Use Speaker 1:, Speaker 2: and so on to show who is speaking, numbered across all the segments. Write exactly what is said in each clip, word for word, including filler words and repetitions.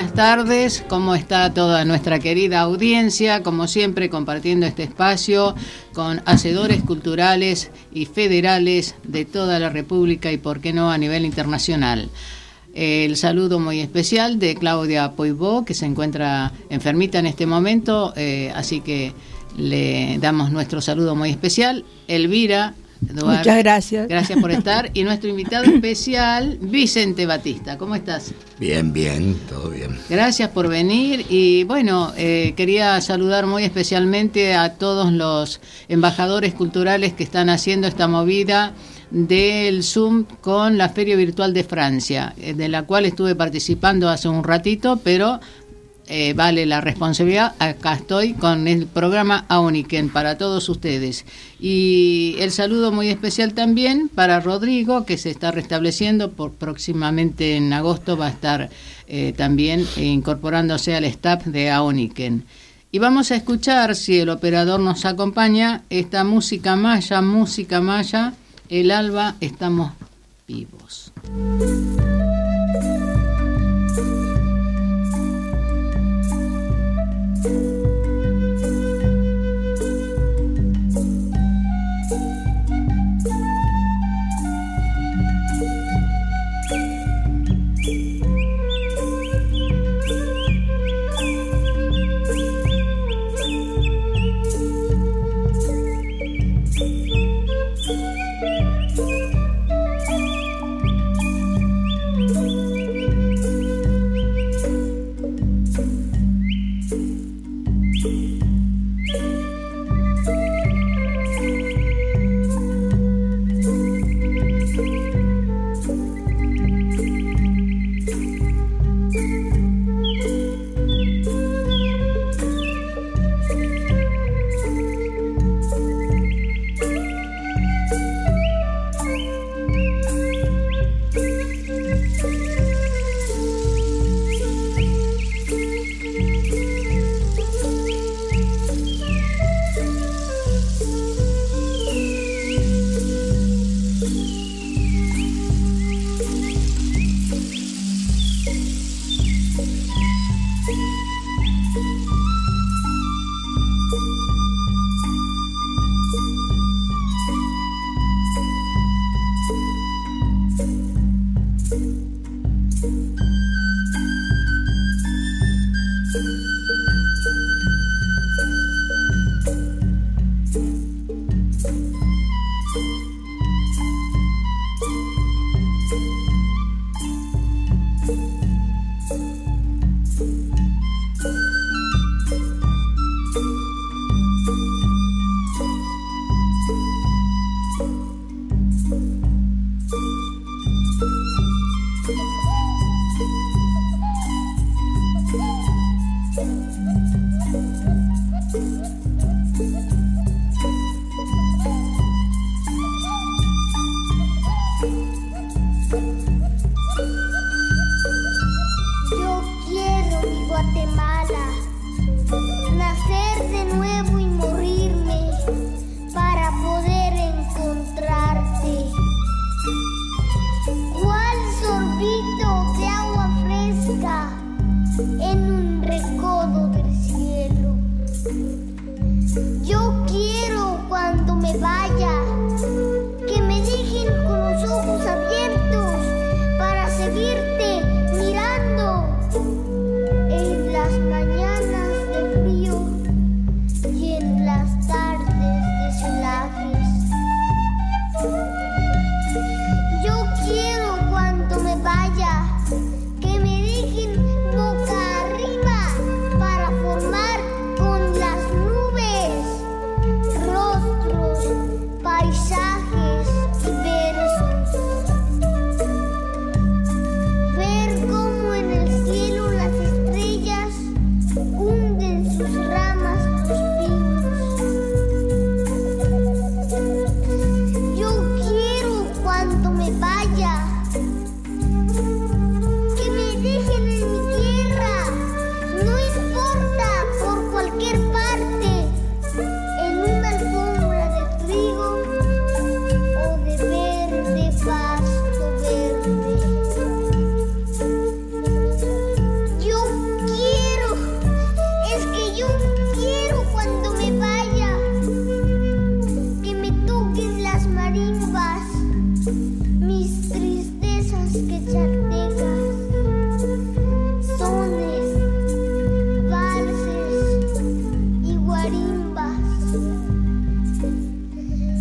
Speaker 1: buenas tardes. ¿Cómo está toda nuestra querida audiencia? Como siempre, compartiendo este espacio con hacedores culturales y federales de toda la República y, por qué no, a nivel internacional. El saludo muy especial de Claudia Poibó, que se encuentra enfermita en este momento, eh, así que le damos nuestro saludo muy especial. Elvira Duarte,
Speaker 2: muchas gracias.
Speaker 1: Gracias por estar. Y nuestro invitado especial, Vicente Batista. ¿Cómo estás?
Speaker 3: Bien, bien, todo bien.
Speaker 1: Gracias por venir. Y bueno, eh, quería saludar muy especialmente a todos los embajadores culturales que están haciendo esta movida del Zoom con la Feria Virtual de Francia, de la cual estuve participando hace un ratito, pero eh, vale la responsabilidad. Acá estoy con el programa Auniken para todos ustedes. Y el saludo muy especial también para Rodrigo, que se está restableciendo, por próximamente en agosto va a estar eh, también incorporándose al staff de Auniken. Y vamos a escuchar, si el operador nos acompaña, esta música maya, música maya, El alba estamos vivos.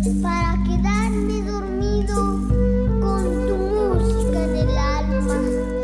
Speaker 2: para quedarme dormido con tu música en el alma.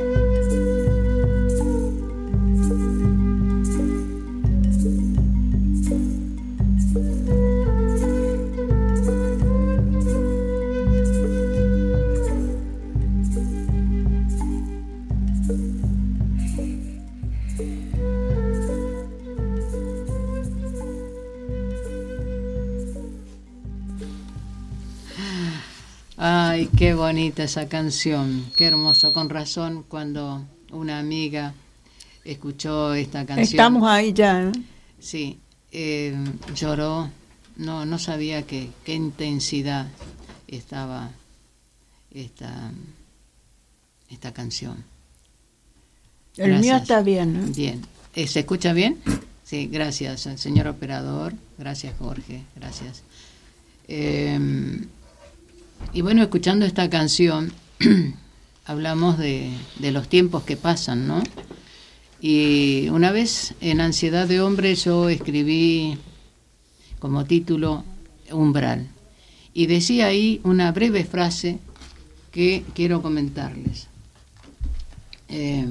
Speaker 1: Ay, qué bonita esa canción, qué hermoso. Con razón, cuando una amiga escuchó esta canción.
Speaker 4: Estamos ahí ya, ¿eh?
Speaker 1: Sí, eh, lloró. No, no sabía que, qué intensidad estaba esta, esta canción.
Speaker 4: El
Speaker 1: Gracias.
Speaker 4: mío está bien, ¿eh?
Speaker 1: Bien. Eh, ¿Se escucha bien? Sí, gracias, señor operador. Gracias, Jorge. Gracias. Eh, y bueno, escuchando esta canción, hablamos de, de los tiempos que pasan, ¿no? Y una vez en Ansiedad de Hombre yo escribí como título Umbral. Y decía ahí una breve frase que quiero comentarles. Eh,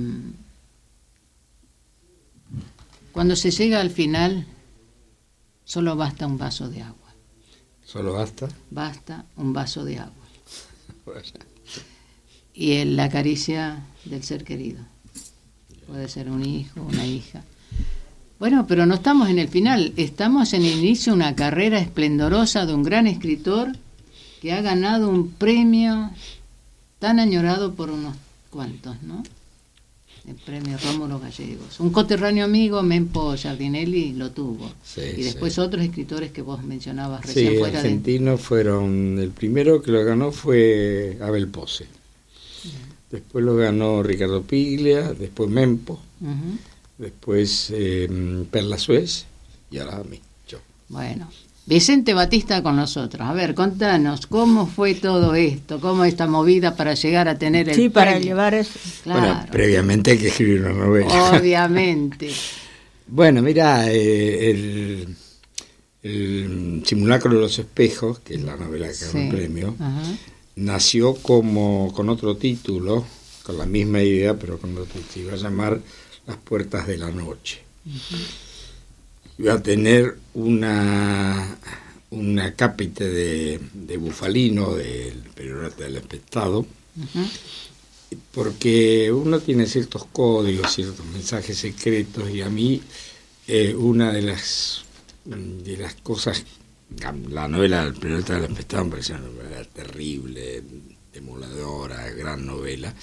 Speaker 1: cuando se llega al final, solo basta un vaso de agua.
Speaker 3: ¿Solo basta?
Speaker 1: Basta un vaso de agua. Y en la caricia del ser querido. Puede ser un hijo, una hija. Bueno, pero no estamos en el final, estamos en el inicio de una carrera esplendorosa de un gran escritor que ha ganado un premio tan añorado por unos cuantos, ¿no? El premio Rómulo Gallegos. Un coterráneo amigo, Mempo Giardinelli, lo tuvo.
Speaker 3: Sí,
Speaker 1: y después
Speaker 3: sí.
Speaker 1: otros escritores que vos mencionabas recién
Speaker 3: Sí,
Speaker 1: fuera
Speaker 3: argentinos de... fueron, el primero que lo ganó fue Abel Pose. Después lo ganó Ricardo Piglia, después Mempo,
Speaker 1: uh-huh.
Speaker 3: después eh, Perla Suez y ahora a mí, yo.
Speaker 1: Bueno, Vicente Batista con nosotros. A ver, contanos, ¿cómo fue todo esto? ¿Cómo esta movida para llegar a tener el
Speaker 4: Sí,
Speaker 1: premio?
Speaker 4: para llevar eso.
Speaker 1: Claro.
Speaker 3: Bueno, previamente hay que escribir una novela.
Speaker 1: Obviamente.
Speaker 3: Bueno, mira, eh, el, el Simulacro de los Espejos, que es la novela que ganó
Speaker 1: Sí.
Speaker 3: el premio,
Speaker 1: Ajá.
Speaker 3: nació como con otro título, con la misma idea, pero con otro título. Iba a llamar Las Puertas de la Noche. Uh-huh. Iba a tener una una cápite de, de Bufalino, del periodista del Espectado, uh-huh. porque uno tiene ciertos códigos, ciertos mensajes secretos, y a mí eh, una de las de las cosas, la novela del periodista del Espectado me pareció una novela terrible, demoledora, gran novela,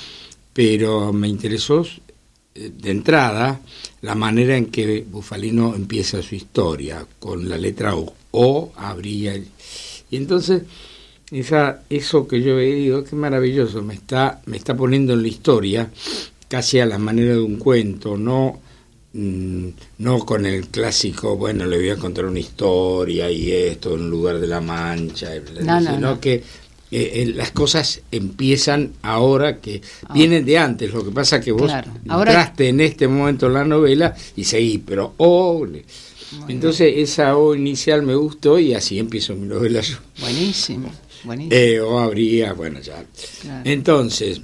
Speaker 3: pero me interesó de entrada la manera en que Bufalino empieza su historia, con la letra O, O abría, y entonces esa, eso que yo he dicho, qué maravilloso, me está, me está poniendo en la historia casi a la manera de un cuento, no, mmm, no con el clásico, bueno, le voy a contar una historia y esto en lugar de La Mancha,
Speaker 1: no,
Speaker 3: sino
Speaker 1: no, no.
Speaker 3: que Eh, eh, las cosas empiezan ahora, que ah. vienen de antes. Lo que pasa es que vos
Speaker 1: claro. Ahora...
Speaker 3: entraste en este momento en la novela y seguí, pero O, entonces bien. Esa O inicial me gustó y así empiezo mi novela yo.
Speaker 1: Buenísimo, buenísimo.
Speaker 3: Eh, o habría, bueno, ya. Claro. Entonces,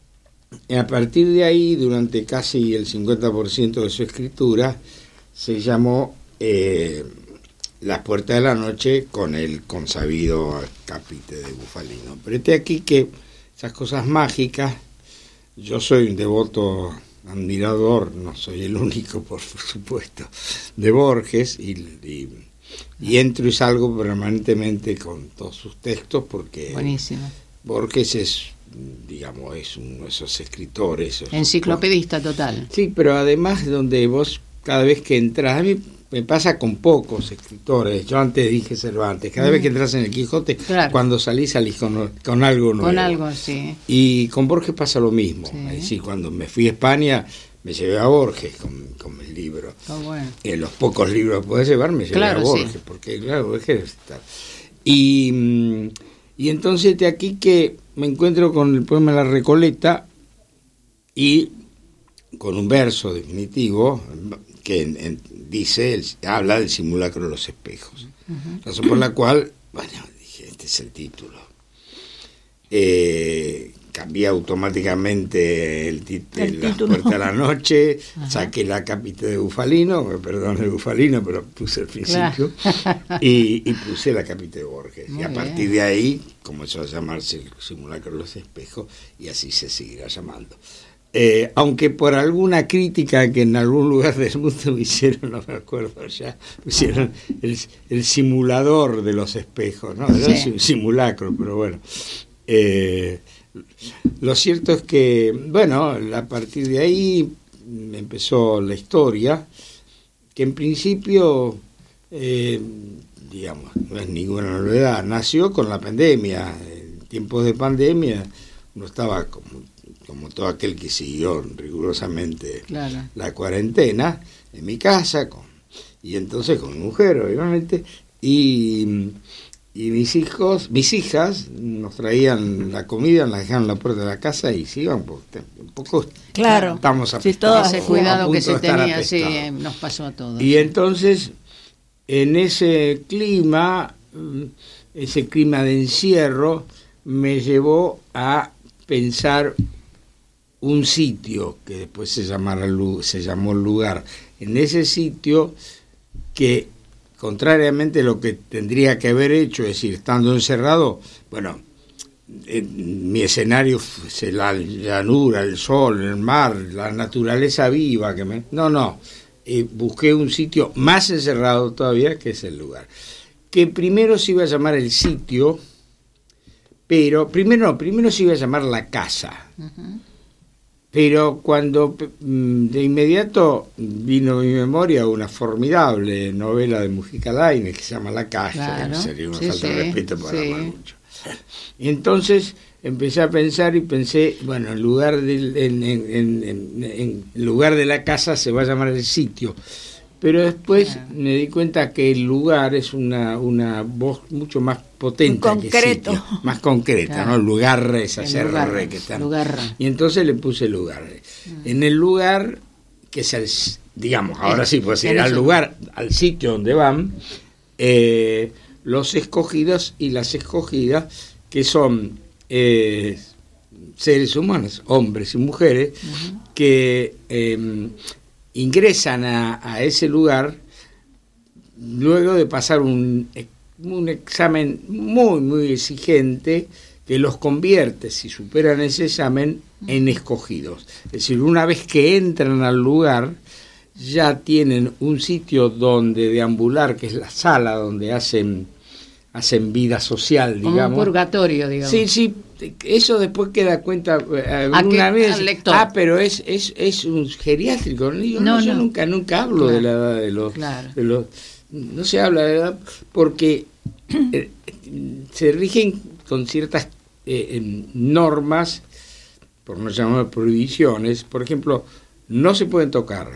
Speaker 3: a partir de ahí, durante casi el cincuenta por ciento de su escritura, se llamó eh, Las Puertas de la Noche, con el consabido cápite de Bufalino. Pero este aquí que esas cosas mágicas, yo soy un devoto admirador, no soy el único por supuesto, de Borges, y, y, y entro y salgo permanentemente con todos sus textos, porque
Speaker 1: buenísimo.
Speaker 3: Borges es, digamos, es uno de esos escritores. Esos
Speaker 1: enciclopedista
Speaker 3: escritores.
Speaker 1: Total.
Speaker 3: Sí, pero además donde vos cada vez que entras, a mí me pasa con pocos escritores. Yo antes dije Cervantes. Cada mm. vez que entras en el Quijote, claro. cuando salís, salís con, con algo nuevo.
Speaker 1: Con algo, sí.
Speaker 3: Y con Borges pasa lo mismo.
Speaker 1: Sí.
Speaker 3: Es decir, cuando me fui a España, me llevé a Borges con, con el libro.
Speaker 1: Oh, bueno.
Speaker 3: En los pocos libros que podés llevar, me llevé
Speaker 1: claro,
Speaker 3: a Borges.
Speaker 1: Sí.
Speaker 3: Porque, claro, Borges está. Y, y entonces de aquí que me encuentro con el poema La Recoleta y con un verso definitivo que en, en, dice, el, habla del simulacro de los espejos, uh-huh. razón por la cual, bueno, es el título. Eh, cambié automáticamente el, tit-
Speaker 4: El
Speaker 3: la
Speaker 4: título.
Speaker 3: puerta de la noche,
Speaker 1: Ajá.
Speaker 3: saqué la capite de Bufalino, me perdón el Bufalino, pero puse el principio,
Speaker 1: Claro.
Speaker 3: y, y puse la capite de Borges.
Speaker 1: Muy
Speaker 3: y a
Speaker 1: bien.
Speaker 3: partir de ahí comenzó a llamarse el simulacro de los espejos, y así se seguirá llamando. Eh, aunque por alguna crítica que en algún lugar del mundo me hicieron, no me acuerdo ya, pusieron el, el simulador de los espejos, ¿no? Era
Speaker 1: Sí.
Speaker 3: un simulacro, pero bueno. Eh, lo cierto es que, bueno, a partir de ahí empezó la historia, que en principio, eh, digamos, no es ninguna novedad, nació con la pandemia. En tiempos de pandemia uno estaba como, como todo aquel que siguió rigurosamente
Speaker 1: Claro.
Speaker 3: la cuarentena en mi casa, con, y entonces con mi mujer, obviamente, y... Y mis hijos, mis hijas nos traían la comida, nos dejaban en la puerta de la casa y se iban, porque un poco
Speaker 4: Claro.
Speaker 3: estamos
Speaker 4: Sí,
Speaker 3: apestados,
Speaker 4: todas-
Speaker 1: Ese
Speaker 3: a
Speaker 1: cuidado
Speaker 3: punto
Speaker 1: que
Speaker 3: de
Speaker 1: se
Speaker 3: estar
Speaker 1: tenía, sí,
Speaker 3: apestados.
Speaker 1: nos pasó a todos.
Speaker 3: Y entonces, en ese clima, mm, ese clima de encierro, me llevó a pensar un sitio, que después se, llamara, lu- se llamó lugar. En ese sitio que, contrariamente a lo que tendría que haber hecho, es decir, estando encerrado, bueno, en mi escenario fue la llanura, el sol, el mar, la naturaleza viva, que me... No, no, eh, busqué un sitio más encerrado todavía, que es el lugar. Que primero se iba a llamar el sitio, pero, primero no, primero se iba a llamar la casa.
Speaker 1: Ujú.
Speaker 3: Pero cuando mm, de inmediato vino a mi memoria una formidable novela de Mujica Lainez que se llama La Casa,
Speaker 1: Claro,
Speaker 3: que sería una
Speaker 1: sí,
Speaker 3: falta de
Speaker 1: sí,
Speaker 3: respeto para
Speaker 1: sí.
Speaker 3: mucho. Y entonces empecé a pensar y pensé, bueno, en lugar, del, en, en, en, en, en lugar de la casa se va a llamar el sitio. Pero después
Speaker 1: Claro.
Speaker 3: me di cuenta que el lugar es una, una voz mucho más potente
Speaker 4: Un concreto.
Speaker 3: que sitio, más concreta,
Speaker 1: Claro.
Speaker 3: ¿no? Lugar es
Speaker 1: El
Speaker 3: hacer
Speaker 1: lugar,
Speaker 3: re que están.
Speaker 1: lugar.
Speaker 3: Y entonces le puse lugar. En el lugar, que es el, digamos, ahora sí, pues
Speaker 1: En
Speaker 3: ir al
Speaker 1: eso.
Speaker 3: lugar, al sitio donde van, eh, los escogidos y las escogidas, que son eh, seres humanos, hombres y mujeres,
Speaker 1: Ujú.
Speaker 3: que eh, ingresan a, a ese lugar luego de pasar un, un examen muy, muy exigente que los convierte, si superan ese examen, en escogidos. Es decir, una vez que entran al lugar, ya tienen un sitio donde deambular, que es la sala donde hacen, hacen vida social,
Speaker 1: Como
Speaker 3: digamos.
Speaker 1: un purgatorio, digamos.
Speaker 3: Sí, sí, eso después queda cuenta eh,
Speaker 1: ¿A qué?
Speaker 3: alguna vez.
Speaker 1: Al lector.
Speaker 3: Ah, pero es es es un geriátrico. No, digo, no,
Speaker 1: No,
Speaker 3: yo
Speaker 1: no.
Speaker 3: nunca nunca hablo
Speaker 1: Claro.
Speaker 3: de la edad de los,
Speaker 1: Claro.
Speaker 3: de los no se habla de la edad porque eh, se rigen con ciertas eh, em, normas, por no llamar prohibiciones. Por ejemplo, no se pueden tocar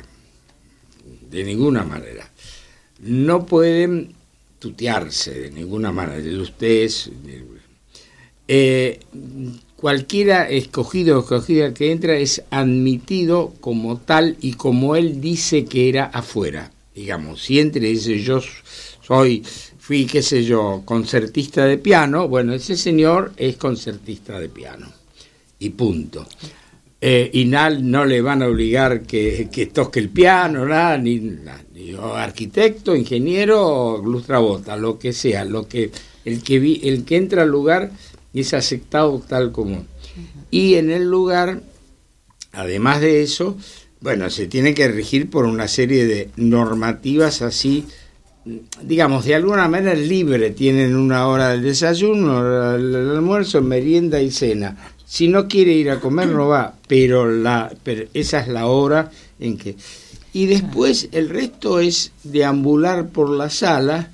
Speaker 3: de ninguna manera. No pueden tutearse de ninguna manera. De ustedes, de- eh, cualquiera escogido o escogida que entra es admitido como tal y como él dice que era afuera. Digamos, si entra y dice yo soy, fui, qué sé yo, concertista de piano, bueno, ese señor es concertista de piano. Y punto. Eh, y na, no le van a obligar que, que toque el piano, nada, ni, nada, ni o arquitecto, ingeniero, lustrabota, lo que sea, lo que el que vi, el que entra al lugar es aceptado tal como. Y en el lugar, además de eso, bueno, se tiene que regir por una serie de normativas así, digamos, de alguna manera libre. Tienen una hora del desayuno, una hora del almuerzo, merienda y cena. Si no quiere ir a comer, no va, pero, la, pero esa es la hora en que... Y después el resto es deambular por la sala.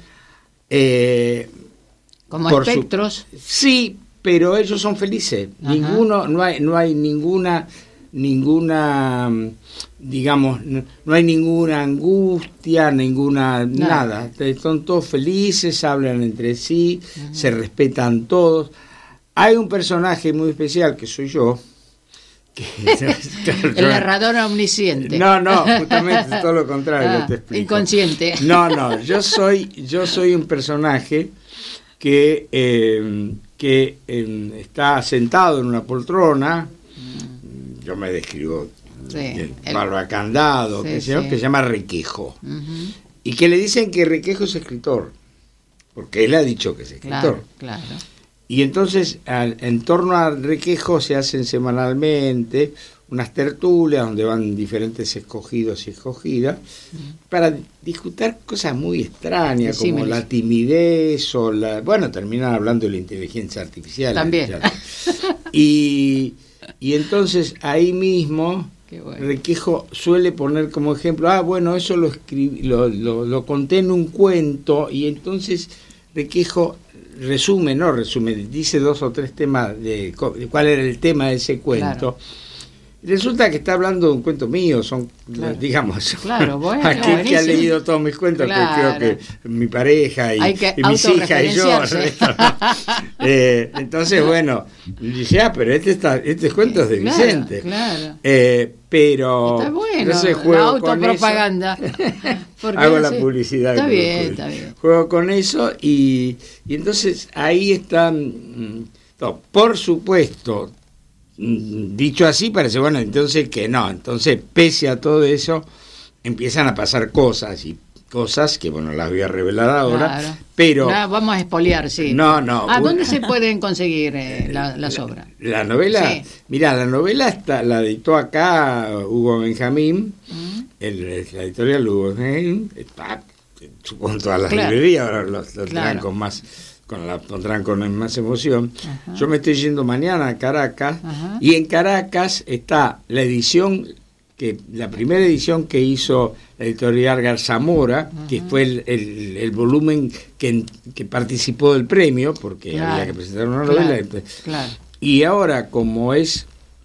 Speaker 3: Eh,
Speaker 1: Como
Speaker 3: por su-
Speaker 1: espectros.
Speaker 3: Sí, pero ellos son felices.
Speaker 1: Ajá.
Speaker 3: Ninguno, no hay, no hay ninguna, ninguna, mm, digamos, no, no hay ninguna angustia, ninguna
Speaker 1: Nada.
Speaker 3: nada. Son todos felices, hablan entre sí, se respetan todos. Hay un personaje muy especial que soy yo. Que, claro,
Speaker 1: El narrador omnisciente.
Speaker 3: no, no, justamente todo lo contrario,
Speaker 1: Ah,
Speaker 3: te explico.
Speaker 1: inconsciente.
Speaker 3: No, no, yo soy, yo soy un personaje que, eh, que eh, está sentado en una poltrona, mm. yo me describo,
Speaker 1: sí,
Speaker 3: el
Speaker 1: el,
Speaker 3: barba candado,
Speaker 1: sí,
Speaker 3: que,
Speaker 1: sí.
Speaker 3: se, que se llama Requejo,
Speaker 1: uh-huh.
Speaker 3: y que le dicen que Requejo es escritor, porque él ha dicho que es escritor.
Speaker 1: Claro, claro.
Speaker 3: Y entonces, al, en torno a Requejo se hacen semanalmente unas tertulias donde van diferentes escogidos y escogidas mm. para discutir cosas muy extrañas, sí, como la timidez o la... Bueno, terminan hablando de la inteligencia artificial.
Speaker 1: También.
Speaker 3: Y, y entonces ahí mismo... Bueno. Requejo suele poner como ejemplo, ah, bueno, eso lo escribí, lo, lo, lo conté en un cuento, y entonces Requejo resume, no resume, dice dos o tres temas de, de cuál era el tema de ese cuento. Claro. Resulta que está hablando de un cuento mío, son, claro. digamos,
Speaker 1: claro, bueno,
Speaker 3: aquel que ha leído todos mis cuentos, claro. que creo que mi pareja y, y mis hijas y yo. eh, entonces, bueno, dice, ah, pero este está, este cuento es de
Speaker 1: claro,
Speaker 3: Vicente.
Speaker 1: Claro.
Speaker 3: Eh, pero
Speaker 1: está bueno,
Speaker 3: entonces juego
Speaker 1: la autopropaganda.
Speaker 3: Hago no la sé. publicidad.
Speaker 1: Está bien, está bien.
Speaker 3: Juego con eso y, y entonces ahí están, no, por supuesto, dicho así parece, bueno, entonces que no, entonces pese a todo eso empiezan a pasar cosas y cosas que, bueno, las voy a revelar ahora, claro. pero...
Speaker 1: No, vamos a espoliar, sí.
Speaker 3: No, no.
Speaker 1: ¿A dónde se pueden conseguir eh, la, las obras?
Speaker 3: La, la novela, sí. Mira, la novela está, la editó acá Hugo Benjamín, uh-huh. el, la editorial Hugo Benjamín, está, supongo, en todas las claro. librerías, ahora lo, lo claro. tendrán con más... Con la pondrán con más emoción. Ajá. Yo me estoy yendo mañana a Caracas, ajá. y en Caracas está la edición, que la primera edición que hizo la editorial Garzamora, ajá. que fue el, el, el volumen que, que participó del premio, porque claro. había que presentar una novela. Claro.
Speaker 1: Claro.
Speaker 3: Y ahora, como es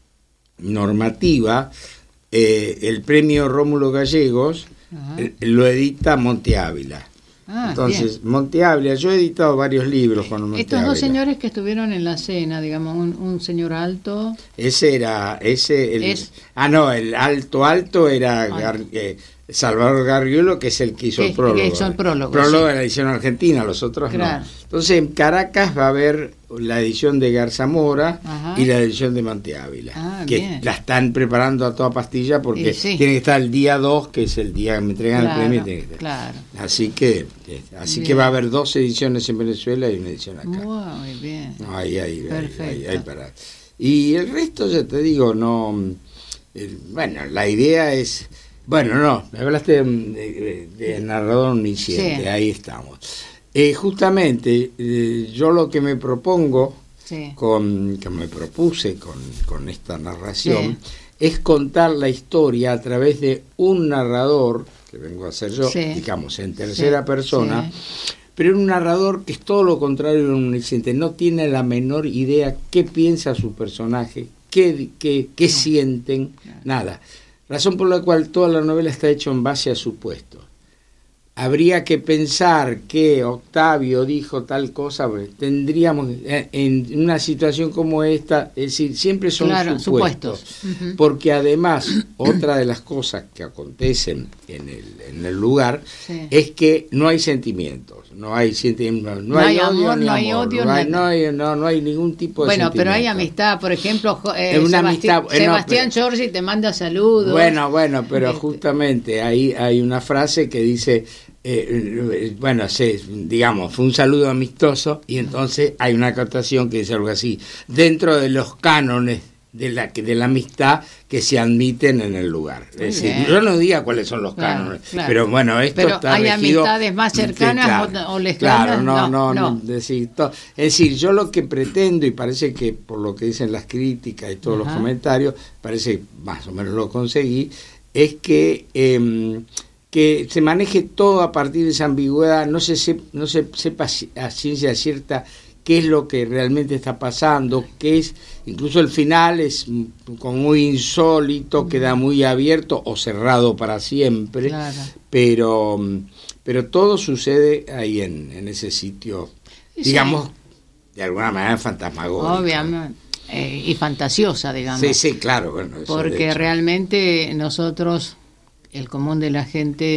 Speaker 3: normativa, eh, el premio Rómulo Gallegos eh, lo edita Monte Ávila. Ah, entonces, bien. Monte Ávila, yo he editado varios libros con Monte
Speaker 1: Estos dos
Speaker 3: Ávila.
Speaker 1: señores que estuvieron en la cena, digamos, un, un señor alto.
Speaker 3: Ese era, ese, el, es, ah no, el alto alto era Gar, eh, Salvador Gargiulo, que es el que hizo
Speaker 1: que,
Speaker 3: el prólogo.
Speaker 1: Que hizo el prólogo,
Speaker 3: prólogo
Speaker 1: sí.
Speaker 3: de la edición argentina, los otros
Speaker 1: claro.
Speaker 3: no. Entonces, en Caracas va a haber la edición de Garzamora Ajá. y la edición de Monte Ávila,
Speaker 1: ah,
Speaker 3: que
Speaker 1: bien.
Speaker 3: la están preparando a toda pastilla porque sí. tiene que estar el día dos, que es el día que me entregan
Speaker 1: claro,
Speaker 3: el premio. Tiene que estar.
Speaker 1: Claro.
Speaker 3: Así que así bien. que va a haber dos ediciones en Venezuela y una edición acá.
Speaker 1: Muy bien.
Speaker 3: No, ahí, ahí,
Speaker 1: Perfecto.
Speaker 3: ahí, ahí para. Y el resto, ya te digo, no. El, bueno, la idea es. Bueno, no, me hablaste de, de, de narrador omnisciente, sí. ahí estamos. Eh, justamente, eh, yo lo que me propongo, sí. con que me propuse con, con esta narración, sí. es contar la historia a través de un narrador, que vengo a ser yo, sí. digamos, en tercera sí. persona, sí. pero un narrador que es todo lo contrario de un omnisciente, no tiene la menor idea qué piensa su personaje, qué, qué, qué no. sienten, no. nada. Razón por la cual toda la novela está hecha en base a supuestos. Habría que pensar que Octavio dijo tal cosa, pues, tendríamos en una situación como esta, es decir, siempre son
Speaker 1: claro,
Speaker 3: supuestos,
Speaker 1: supuestos. Uh-huh.
Speaker 3: porque además otra de las cosas que acontecen en el, en el lugar sí. es que no hay sentimientos, no hay sentimientos, no,
Speaker 1: no hay,
Speaker 3: hay
Speaker 1: amor,
Speaker 3: odio,
Speaker 1: no hay
Speaker 3: amor,
Speaker 1: odio,
Speaker 3: no hay, no hay, no, no hay ningún tipo de
Speaker 1: bueno,
Speaker 3: sentimiento.
Speaker 1: pero hay amistad, por ejemplo, eh,
Speaker 3: una
Speaker 1: Sebastián,
Speaker 3: amistad, eh,
Speaker 1: Sebastián
Speaker 3: no, pero,
Speaker 1: Giorgi te manda saludos.
Speaker 3: Bueno, bueno, pero este. justamente ahí hay una frase que dice Eh, bueno, se, digamos, fue un saludo amistoso y entonces hay una acotación que dice algo así, dentro de los cánones de la, de la amistad que se admiten en el lugar. Es decir, yo no diga cuáles son los
Speaker 1: claro,
Speaker 3: cánones,
Speaker 1: claro.
Speaker 3: pero bueno, esto
Speaker 1: pero
Speaker 3: está
Speaker 1: hay
Speaker 3: regido,
Speaker 1: amistades más cercanas
Speaker 3: sí, claro,
Speaker 1: o, o lejanas.
Speaker 3: Claro, no, no,
Speaker 1: no, no.
Speaker 3: no decir, to, es decir, yo lo que pretendo, y parece que por lo que dicen las críticas y todos Ajá. los comentarios, parece que más o menos lo conseguí, es que eh, que se maneje todo a partir de esa ambigüedad, no se, se, no se sepa a ciencia cierta qué es lo que realmente está pasando, qué es, incluso el final es como muy insólito, queda muy abierto o cerrado para siempre, claro. pero, pero todo sucede ahí en, en ese sitio, sí. digamos, de alguna manera fantasmagórica.
Speaker 1: Obviamente. Eh, y fantasiosa, digamos.
Speaker 3: Sí, sí, claro. Bueno, eso
Speaker 1: porque realmente nosotros, el común de la gente,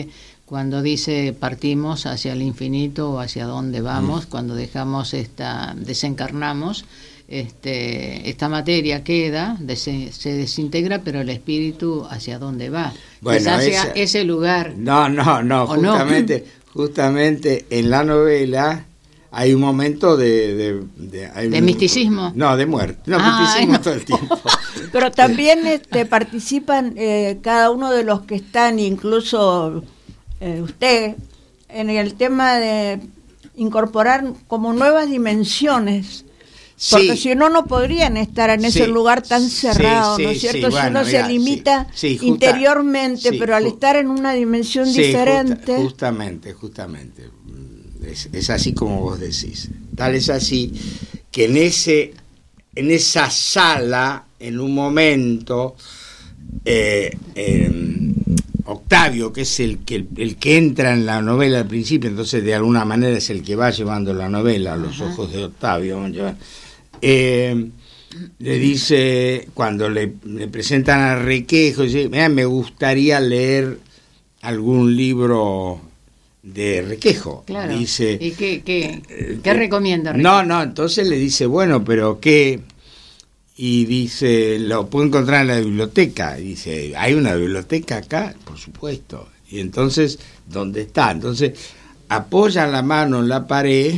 Speaker 1: cuando dice partimos hacia el infinito o hacia dónde vamos, mm. cuando dejamos esta, desencarnamos, este, esta materia queda, des- se desintegra, pero el espíritu hacia dónde va.
Speaker 3: Bueno,
Speaker 1: Quizás hacia
Speaker 3: esa,
Speaker 1: ese lugar.
Speaker 3: No, no, no, justamente, no? justamente en la novela hay un momento de... ¿De, de, hay
Speaker 1: ¿De
Speaker 3: un,
Speaker 1: misticismo?
Speaker 3: No, de muerte. No,
Speaker 1: ah,
Speaker 3: misticismo
Speaker 1: no.
Speaker 3: todo el tiempo.
Speaker 4: Pero también este, participan eh, cada uno de los que están, incluso eh, usted, en el tema de incorporar como nuevas dimensiones. Porque sí. si no, no podrían estar en ese sí. lugar tan cerrado, sí, sí, ¿no es cierto? Sí, si bueno, uno mira, se limita sí, sí, justa, interiormente, sí, pero al estar en una dimensión sí, diferente...
Speaker 3: Justa, justamente, justamente. Es, es así como vos decís. Tal es así que en ese en esa sala, en un momento, eh, eh, Octavio, que es el que, el, el que entra en la novela al principio, entonces de alguna manera es el que va llevando la novela a los Ajá. ojos de Octavio, vamos a llevar, eh, le dice, cuando le, le presentan a Requejo, dice, mira, me gustaría leer algún libro de Requejo.
Speaker 1: Claro.
Speaker 3: Dice,
Speaker 1: ¿y qué, qué, eh, qué recomienda
Speaker 3: Requejo? No, no, entonces le dice, bueno, pero ¿qué? Y dice, lo puedo encontrar en la biblioteca. Y dice, ¿hay una biblioteca acá? Por supuesto. Y entonces, ¿dónde está? Entonces, apoyan la mano en la pared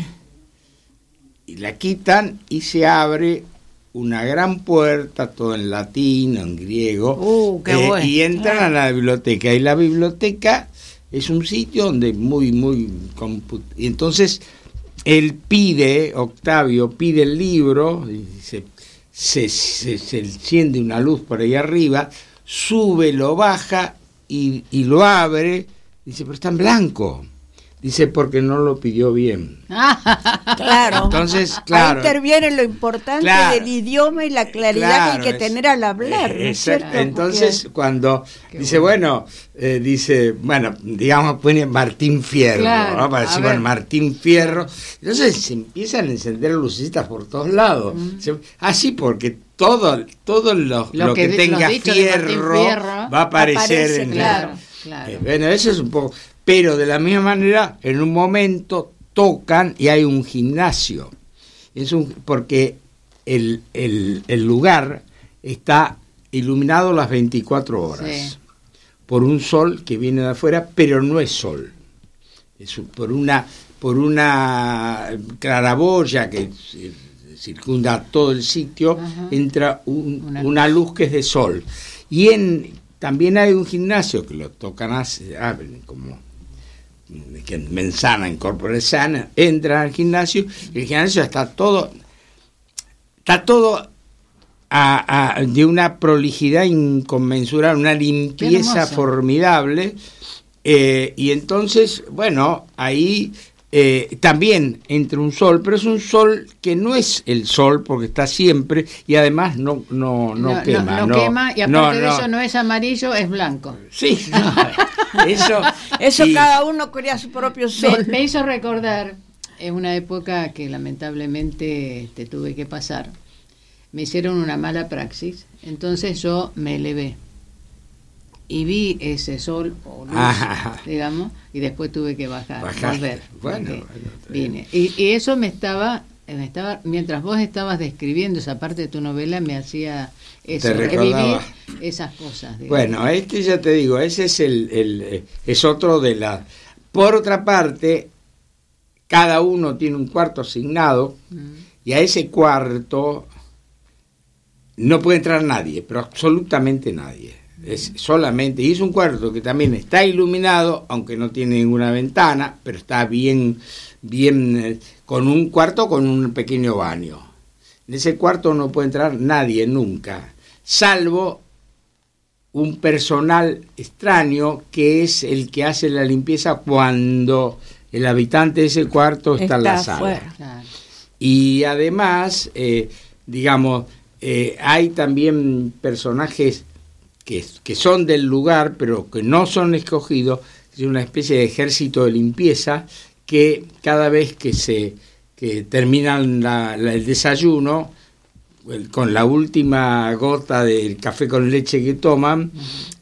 Speaker 3: y la quitan y se abre una gran puerta, todo en latín, en griego,
Speaker 1: uh, qué
Speaker 3: eh,
Speaker 1: bueno.
Speaker 3: y entran a la biblioteca. Y la biblioteca es un sitio donde muy, muy... Comput- y entonces, él pide, Octavio pide el libro, y dice... Se, se, se enciende una luz por ahí arriba, sube, lo baja y, y lo abre, dice, pero está en blanco. Dice, porque no lo pidió bien.
Speaker 4: Claro.
Speaker 3: Entonces, claro.
Speaker 4: Ahí interviene lo importante claro, del idioma y la claridad claro, que hay que tener al hablar.
Speaker 3: Eh,
Speaker 4: ¿no es cierto?
Speaker 3: Entonces, porque... cuando
Speaker 1: Qué
Speaker 3: dice, bueno, bueno eh, dice, bueno, digamos, pone Martín Fierro, claro, ¿no? Para decir, bueno, Martín Fierro. Entonces se empiezan a encender lucecitas por todos lados. Mm. Se, así porque todo, todo lo, lo, lo que, que tenga fierro, fierro va a aparecer aparece, en
Speaker 1: claro,
Speaker 3: el,
Speaker 1: claro.
Speaker 3: Eh, bueno, eso es un poco... Pero de la misma manera, en un momento tocan y hay un gimnasio. Es un, porque el, el, el lugar está iluminado las veinticuatro horas sí. por un sol que viene de afuera, pero no es sol. Es por una, por una claraboya que circunda todo el sitio, Ajá. entra un, una, una luz que es de sol. Y en también hay un gimnasio que lo tocan así, abren como... que mensana, incorpore sana, entra al gimnasio y el gimnasio está todo está todo a, a, de una prolijidad inconmensurable, una limpieza formidable eh, y entonces, bueno, ahí eh, también entra un sol, pero es un sol que no es el sol porque está siempre y además no no no, no quema
Speaker 1: no, no, no quema y aparte
Speaker 3: no,
Speaker 1: de
Speaker 3: no.
Speaker 1: eso no es amarillo, es blanco.
Speaker 3: Sí, no, eso
Speaker 4: eso
Speaker 3: y,
Speaker 4: cada uno crea su propio sol.
Speaker 1: Me, me hizo recordar en una época que lamentablemente este, tuve que pasar. Me hicieron una mala praxis, entonces yo me elevé y vi ese sol o luz, ah, digamos, y después tuve que bajar, bajar. volver.
Speaker 3: Bueno, bueno,
Speaker 1: vine. Y, y eso me estaba, me estaba, mientras vos estabas describiendo esa parte de tu novela, me hacía eso, revivir esas cosas. Digamos.
Speaker 3: Bueno, este ya te digo, ese es el, el, es otro de la. Por otra parte, cada uno tiene un cuarto asignado mm. y a ese cuarto no puede entrar nadie, pero absolutamente nadie. Es solamente, y es un cuarto que también está iluminado, aunque no tiene ninguna ventana, pero está bien, bien, con un cuarto con un pequeño baño. En ese cuarto no puede entrar nadie nunca, salvo un personal extraño que es el que hace la limpieza cuando el habitante de ese cuarto está, está en la sala. Claro. Y además, eh, digamos, eh, hay también personajes Que, que son del lugar, pero que no son escogidos, es una especie de ejército de limpieza que cada vez que se que terminan la, la, el desayuno, el, con la última gota del café con leche que toman,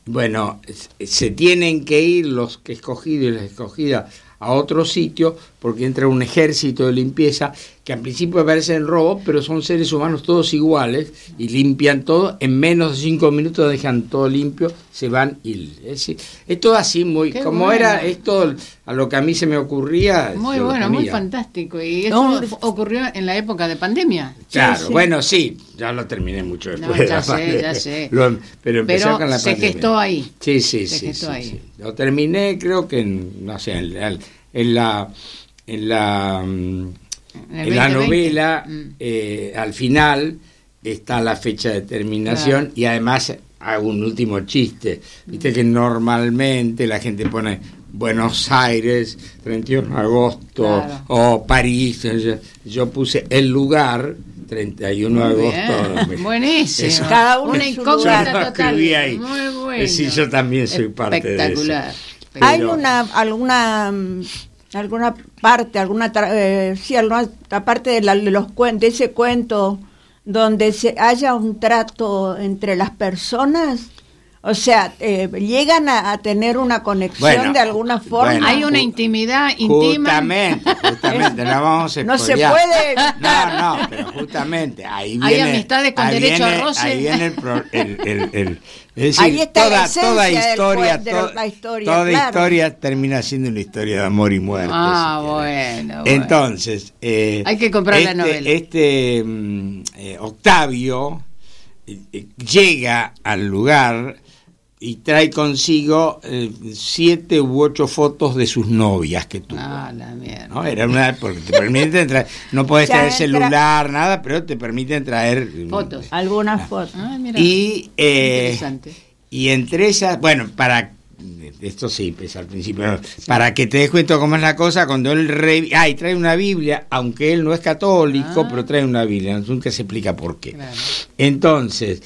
Speaker 3: bueno, se tienen que ir los que escogidos y las escogidas a otro sitio porque entra un ejército de limpieza que al principio parecen robos, pero son seres humanos todos iguales y limpian todo, en menos de cinco minutos dejan todo limpio, se van y es, es todo así muy,
Speaker 1: Qué
Speaker 3: como
Speaker 1: bueno.
Speaker 3: era esto a lo que a mí se me ocurría.
Speaker 1: Muy
Speaker 3: yo lo
Speaker 1: bueno, muy
Speaker 3: ponía.
Speaker 1: fantástico. Y esto
Speaker 4: No,
Speaker 1: fu- ocurrió en la época de pandemia.
Speaker 3: Claro,
Speaker 4: Sí, sí.
Speaker 3: bueno, sí, ya lo terminé mucho
Speaker 1: No,
Speaker 3: después. de
Speaker 1: ya
Speaker 3: la
Speaker 1: sé,
Speaker 3: pandemia.
Speaker 1: ya sé.
Speaker 3: Lo- pero empecé
Speaker 1: Pero
Speaker 3: con la
Speaker 1: se
Speaker 3: pandemia.
Speaker 1: gestó ahí.
Speaker 3: Sí, sí,
Speaker 1: Se
Speaker 3: sí,
Speaker 1: gestó
Speaker 3: sí,
Speaker 1: ahí.
Speaker 3: sí. Lo terminé, creo que en, no sé, en, la- en la en la mm,
Speaker 1: En el
Speaker 3: en la
Speaker 1: veinte veinte.
Speaker 3: novela
Speaker 1: Mm.
Speaker 3: eh, al final está la fecha de terminación
Speaker 1: Claro.
Speaker 3: y además hago un último chiste. Viste que normalmente la gente pone Buenos Aires, treinta y uno de agosto,
Speaker 1: Claro.
Speaker 3: o París. Yo, yo puse el lugar, treinta y uno de
Speaker 1: Muy
Speaker 3: agosto.
Speaker 1: bien. Buenísimo.
Speaker 3: Eso.
Speaker 4: Cada uno
Speaker 1: Una
Speaker 4: en su
Speaker 1: incógnita
Speaker 3: lugar. Yo lo
Speaker 1: total.
Speaker 3: escribí ahí.
Speaker 1: Muy bueno.
Speaker 3: Eh, sí, yo también soy parte de eso.
Speaker 1: Espectacular.
Speaker 4: ¿Hay
Speaker 3: Pero-
Speaker 4: una alguna mm, alguna parte, alguna tra- eh, sí, alguna parte de, la- de los cuen- de ese cuento donde se haya un trato entre las personas? O sea, eh, llegan a, a tener una conexión
Speaker 3: Bueno,
Speaker 4: de alguna forma.
Speaker 3: bueno.
Speaker 1: Hay una
Speaker 3: Ju-
Speaker 1: intimidad íntima.
Speaker 3: Justamente, justamente, no vamos a
Speaker 4: No se
Speaker 3: spoilear.
Speaker 4: puede evitar.
Speaker 3: No, no, pero justamente ahí
Speaker 1: Hay
Speaker 3: viene.
Speaker 1: amistades con
Speaker 3: ahí
Speaker 1: derecho a
Speaker 3: viene-
Speaker 1: roce.
Speaker 3: Ahí viene el, pro- el, el- el- es decir,
Speaker 4: Ahí está la
Speaker 3: toda,
Speaker 4: esencia
Speaker 3: toda
Speaker 4: del
Speaker 3: historia,
Speaker 4: cuen- de
Speaker 3: to-
Speaker 4: la historia,
Speaker 3: toda
Speaker 4: claro.
Speaker 3: historia termina siendo una historia de amor y muerte.
Speaker 1: Ah,
Speaker 3: si querés.
Speaker 1: bueno, bueno.
Speaker 3: Entonces, eh,
Speaker 1: Hay que comprar la
Speaker 3: este,
Speaker 1: novela.
Speaker 3: Este mm, eh, Octavio eh, eh, llega al lugar y trae consigo eh, siete u ocho fotos de sus novias que tuvo.
Speaker 1: Ah, la mierda.
Speaker 3: ¿No? Era una, porque te permiten traer, no puedes
Speaker 4: Ya
Speaker 3: traer
Speaker 4: entra-
Speaker 3: celular, nada, pero te permiten traer mm,
Speaker 1: Fotos.
Speaker 4: Algunas fotos.
Speaker 1: Ah, mira.
Speaker 3: Y, eh,
Speaker 1: Interesante.
Speaker 3: y entre esas, bueno, para esto sí, pues al principio, no, para que te des cuenta cómo es la cosa, cuando él re, ay, trae una Biblia, aunque él no es católico,
Speaker 1: Ah.
Speaker 3: pero trae una Biblia, nunca se explica por qué.
Speaker 1: Claro.
Speaker 3: Entonces,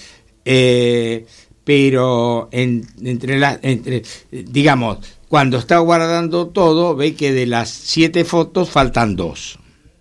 Speaker 3: eh, pero en- entre las, entre, digamos, cuando está guardando todo, ve que de las siete fotos faltan dos.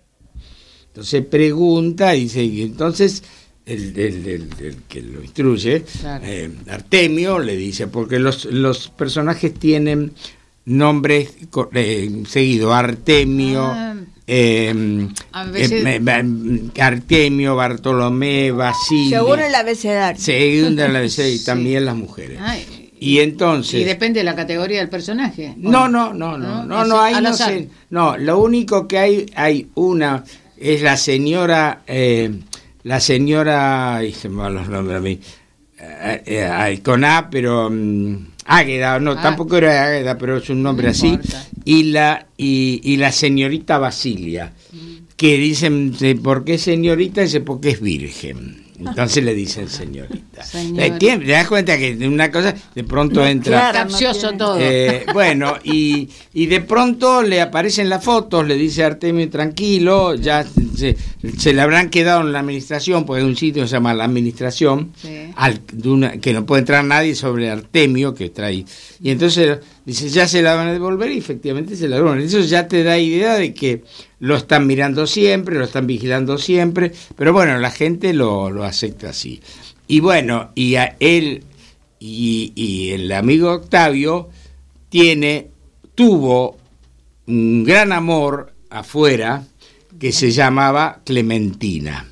Speaker 3: Entonces pregunta y dice, y entonces el, el- el- el que lo instruye,
Speaker 1: Claro.
Speaker 3: eh, Artemio, le dice, porque los, los personajes tienen nombres co- eh, seguidos, Artemio,
Speaker 1: Ah.
Speaker 3: eh,
Speaker 1: A veces-
Speaker 3: eh, eh, Artemio, Bartolomé, Basilio,
Speaker 4: Según el abecedario.
Speaker 3: según la A B C y
Speaker 1: Sí.
Speaker 3: también las mujeres.
Speaker 1: Ay,
Speaker 3: Y entonces...
Speaker 1: y depende de la categoría del personaje. ¿o
Speaker 3: No, no, no, no,
Speaker 1: ¿No?
Speaker 3: no,
Speaker 1: Así,
Speaker 3: no, ahí
Speaker 1: al
Speaker 3: no
Speaker 1: azar.
Speaker 3: sé. No, lo único que hay, hay una, es la señora, eh, la señora, ay, se me van los nombres a mí, eh, eh, ay, con A, pero mm, Águeda, no,
Speaker 1: Ah.
Speaker 3: tampoco era Águeda, pero es un nombre
Speaker 1: No
Speaker 3: así,
Speaker 1: importa.
Speaker 3: y la, y, y la señorita Basilia, que dicen, eh, ¿por qué señorita? Dice, porque es virgen. Entonces le dicen señorita.
Speaker 1: Señorita.
Speaker 3: Eh, tiene- te das cuenta que una cosa de pronto entra...
Speaker 4: Claro, no
Speaker 1: Capcioso
Speaker 4: tiene-
Speaker 1: todo.
Speaker 3: Eh, bueno, y, y de pronto le aparecen las fotos, le dice a Artemio, tranquilo, ya se, se le habrán quedado en la administración, porque hay un sitio que se llama la administración,
Speaker 1: Sí.
Speaker 3: al- de una- que no puede entrar nadie sobre Artemio, que trae. Y entonces dice, ya se la van a devolver, y efectivamente se la devuelven. Eso ya te da idea de que lo están mirando siempre, lo están vigilando siempre, pero bueno, la gente lo, lo acepta así. Y bueno, y a él y, y el amigo Octavio tiene, tuvo un gran amor afuera que se llamaba Clementina.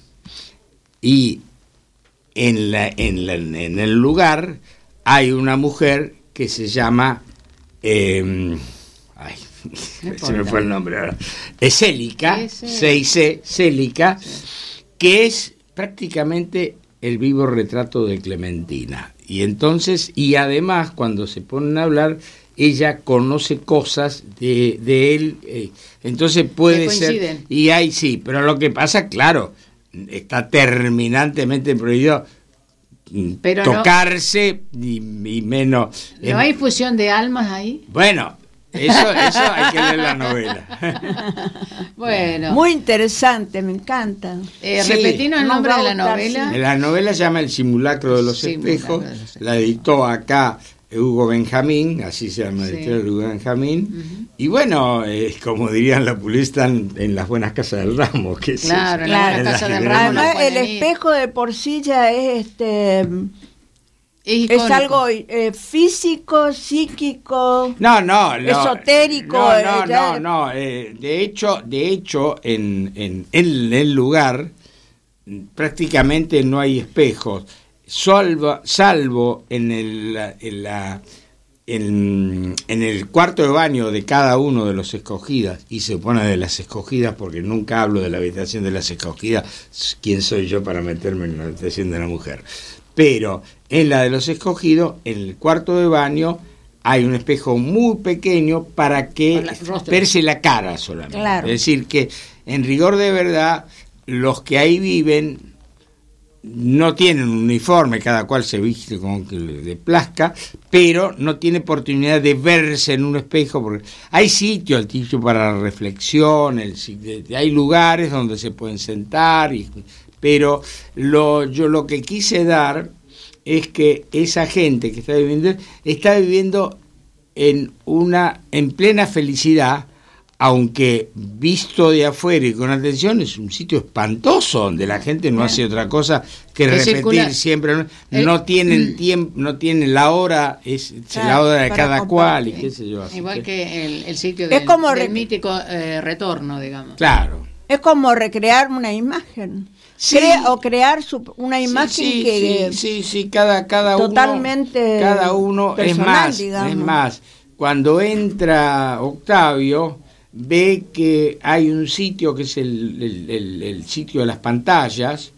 Speaker 3: Y en, la, en, la, en el lugar hay una mujer que se llama... eh, ay,
Speaker 1: No
Speaker 3: se me
Speaker 1: importa.
Speaker 3: fue el nombre ahora. Es Célica,
Speaker 1: Ese-
Speaker 3: C I C, Célica, que es prácticamente el vivo retrato de Clementina. Y entonces, y además, cuando se ponen a hablar, ella conoce cosas de, de él, eh, entonces puede
Speaker 1: Que
Speaker 3: ser...
Speaker 1: coinciden.
Speaker 3: Y ahí sí, pero lo que pasa, claro, está terminantemente prohibido mm,
Speaker 1: Pero no-
Speaker 3: tocarse y, y menos...
Speaker 1: ¿No hay fusión de almas ahí?
Speaker 3: Bueno, eso, eso hay que leer la novela.
Speaker 1: Bueno,
Speaker 4: Muy interesante, me encanta.
Speaker 1: eh,
Speaker 3: Sí.
Speaker 1: repetimos el
Speaker 4: Nos
Speaker 1: nombre
Speaker 4: va a
Speaker 1: de la
Speaker 4: gustar,
Speaker 1: novela.
Speaker 4: sí.
Speaker 3: La novela se llama El simulacro de los
Speaker 1: Simulacro
Speaker 3: espejos,
Speaker 1: de los espejos.
Speaker 3: la editó acá Hugo Benjamín, así se llama el
Speaker 1: Sí.
Speaker 3: editorial Hugo Benjamín, y bueno, eh, como dirían la pulista, están en las buenas casas del ramo, que es
Speaker 1: Claro, en
Speaker 3: eso.
Speaker 1: la
Speaker 4: Claro.
Speaker 1: buena casa del
Speaker 3: En
Speaker 1: ramo.
Speaker 3: la-
Speaker 1: la
Speaker 4: Además, el
Speaker 1: pueden ir.
Speaker 4: espejo de por sí ya es este
Speaker 1: Es Es,
Speaker 4: es algo eh, físico, psíquico,
Speaker 3: No, no, no
Speaker 4: esotérico.
Speaker 3: No,
Speaker 4: eh,
Speaker 3: no,
Speaker 4: ya-
Speaker 3: no, no. eh, de hecho, de hecho, en, en, en el lugar prácticamente no hay espejos, salvo, salvo en el, en la en, en el cuarto de baño de cada uno de los escogidas, y se pone de las escogidas porque nunca hablo de la habitación de las escogidas, ¿quién soy yo para meterme en la habitación de la mujer? Pero en la de los escogidos, en el cuarto de baño, hay un espejo muy pequeño para que verse la cara solamente.
Speaker 4: Claro.
Speaker 3: Es decir, que en rigor de verdad, los que ahí viven no tienen un uniforme, cada cual se viste como que le plazca, pero no tiene oportunidad de verse en un espejo, porque hay sitios, el sitio para la reflexión, el, hay lugares donde se pueden sentar, y, pero lo, yo lo que quise dar es que esa gente que está viviendo, está viviendo en una, en plena felicidad, aunque visto de afuera y con atención es un sitio espantoso donde la gente no hace otra cosa que
Speaker 1: Que
Speaker 3: repetir
Speaker 1: circula.
Speaker 3: siempre, no,
Speaker 1: El-
Speaker 3: no tienen tiempo, no tienen la hora, es, es la
Speaker 4: Claro,
Speaker 3: hora de
Speaker 4: para
Speaker 3: cada cual y
Speaker 4: compartir.
Speaker 3: qué sé yo. así
Speaker 1: Igual
Speaker 3: que-
Speaker 1: que el, el sitio
Speaker 4: Es
Speaker 1: del,
Speaker 4: como
Speaker 1: del
Speaker 4: re-
Speaker 1: mítico eh, retorno, digamos.
Speaker 3: Claro.
Speaker 4: Es como recrear una imagen.
Speaker 3: Sí.
Speaker 4: Crea- o crear su- una
Speaker 3: Sí,
Speaker 4: imagen
Speaker 3: sí,
Speaker 4: que...
Speaker 3: sí, sí, sí, cada, cada
Speaker 4: totalmente
Speaker 3: uno, cada uno es
Speaker 4: personal,
Speaker 3: más,
Speaker 4: digamos.
Speaker 3: es más. Cuando entra Octavio, ve que hay un sitio que es el, el, el- el sitio de las pantallas,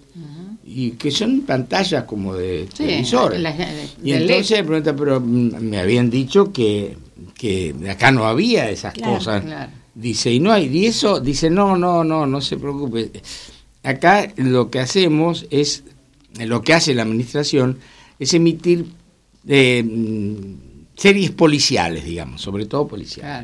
Speaker 3: y que son pantallas como de
Speaker 1: Sí,
Speaker 3: televisores.
Speaker 1: la- la-
Speaker 3: Y
Speaker 1: de
Speaker 3: entonces
Speaker 1: L E D.
Speaker 3: me pregunta, pero mm, me habían dicho que, que acá no había esas
Speaker 4: Claro,
Speaker 3: cosas.
Speaker 1: claro.
Speaker 3: Dice, y no hay, y eso, dice, no, no, no, no se preocupe. Acá lo que hacemos es, lo que hace la administración, es emitir eh, mm, series policiales, digamos, sobre todo policiales.
Speaker 1: Claro.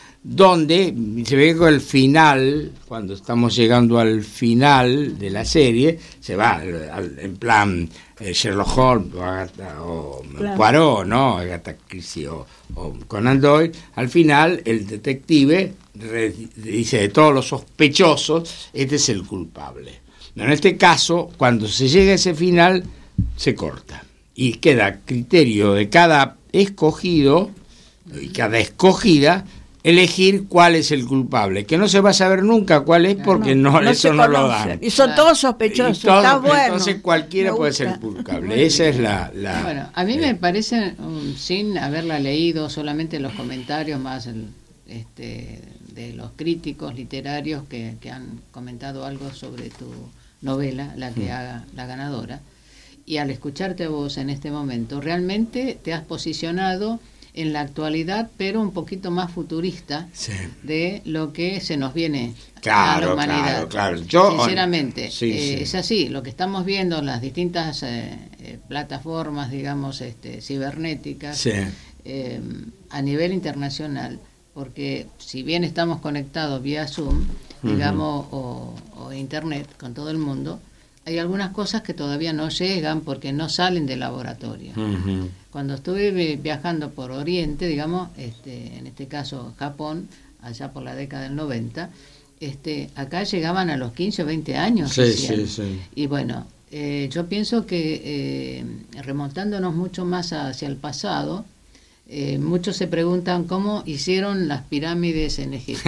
Speaker 3: Donde se ve que al final, cuando estamos llegando al final de la serie, se va al- al- en plan eh, Sherlock Holmes o, Agatha, o
Speaker 4: Claro.
Speaker 3: Poirot, ¿no? Agatha Christie o, o Conan Doyle. Al final, el detective re- dice de todos los sospechosos, este es el culpable. En este caso, cuando se llega a ese final, se corta y queda a criterio de cada escogido y cada escogida elegir cuál es el culpable, que no se va a saber nunca cuál es porque no,
Speaker 4: no
Speaker 3: eso
Speaker 4: se
Speaker 3: no lo
Speaker 4: conoce.
Speaker 3: dan.
Speaker 4: Y son
Speaker 1: Claro.
Speaker 4: todos sospechosos.
Speaker 3: Y todo-
Speaker 4: Está bueno.
Speaker 3: Entonces cualquiera
Speaker 4: Me
Speaker 3: puede
Speaker 4: gusta.
Speaker 3: ser culpable.
Speaker 1: Muy
Speaker 3: Esa
Speaker 1: bien.
Speaker 3: es la... la
Speaker 1: Bueno, a mí
Speaker 3: eh,
Speaker 1: me parece, um, sin haberla leído, solamente los comentarios más el, este, de los críticos literarios que, que han comentado algo sobre tu novela, la que haga la ganadora, y al escucharte a vos en este momento, realmente te has posicionado en la actualidad, pero un poquito más futurista
Speaker 3: sí.
Speaker 1: de lo que se nos viene a la
Speaker 3: Claro,
Speaker 1: humanidad.
Speaker 3: claro, claro. Yo,
Speaker 1: Sinceramente,
Speaker 3: sí,
Speaker 1: eh,
Speaker 3: sí.
Speaker 1: es así. Lo que estamos viendo en las distintas eh, eh, plataformas, digamos, este, cibernéticas,
Speaker 3: Sí.
Speaker 1: eh, a nivel internacional, porque si bien estamos conectados vía Zoom, digamos, o, o Internet con todo el mundo, hay algunas cosas que todavía no llegan porque no salen del laboratorio.
Speaker 3: Ujú.
Speaker 1: Cuando estuve vi- viajando por Oriente, digamos, este, en este caso Japón, allá por la década del noventa, este, acá llegaban a los quince o veinte años.
Speaker 3: Sí,
Speaker 1: recién.
Speaker 3: sí, sí.
Speaker 1: Y bueno, eh, yo pienso que eh, remontándonos mucho más hacia el pasado, eh, muchos se preguntan cómo hicieron las pirámides en Egipto.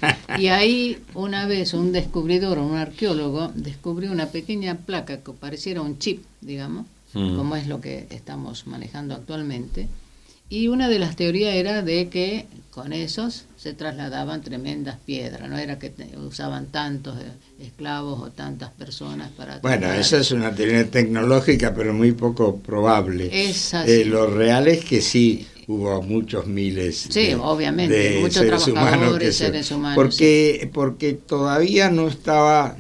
Speaker 1: Y ahí una vez un descubridor, un arqueólogo, descubrió una pequeña placa que pareciera un chip, digamos,
Speaker 3: Mm.
Speaker 1: como es lo que estamos manejando actualmente. Y una de las teorías era de que con esos se trasladaban tremendas piedras, no era que te- usaban tantos eh, esclavos o tantas personas para...
Speaker 3: Bueno,
Speaker 1: trasladar.
Speaker 3: esa es una teoría tecnológica, pero muy poco probable.
Speaker 1: Es así.
Speaker 3: Eh, lo real es que sí hubo muchos miles
Speaker 1: Sí,
Speaker 3: de,
Speaker 1: obviamente,
Speaker 3: de
Speaker 1: muchos
Speaker 3: seres humanos
Speaker 1: trabajadores,
Speaker 3: que se-
Speaker 1: seres humanos,
Speaker 3: porque porque todavía no estaba,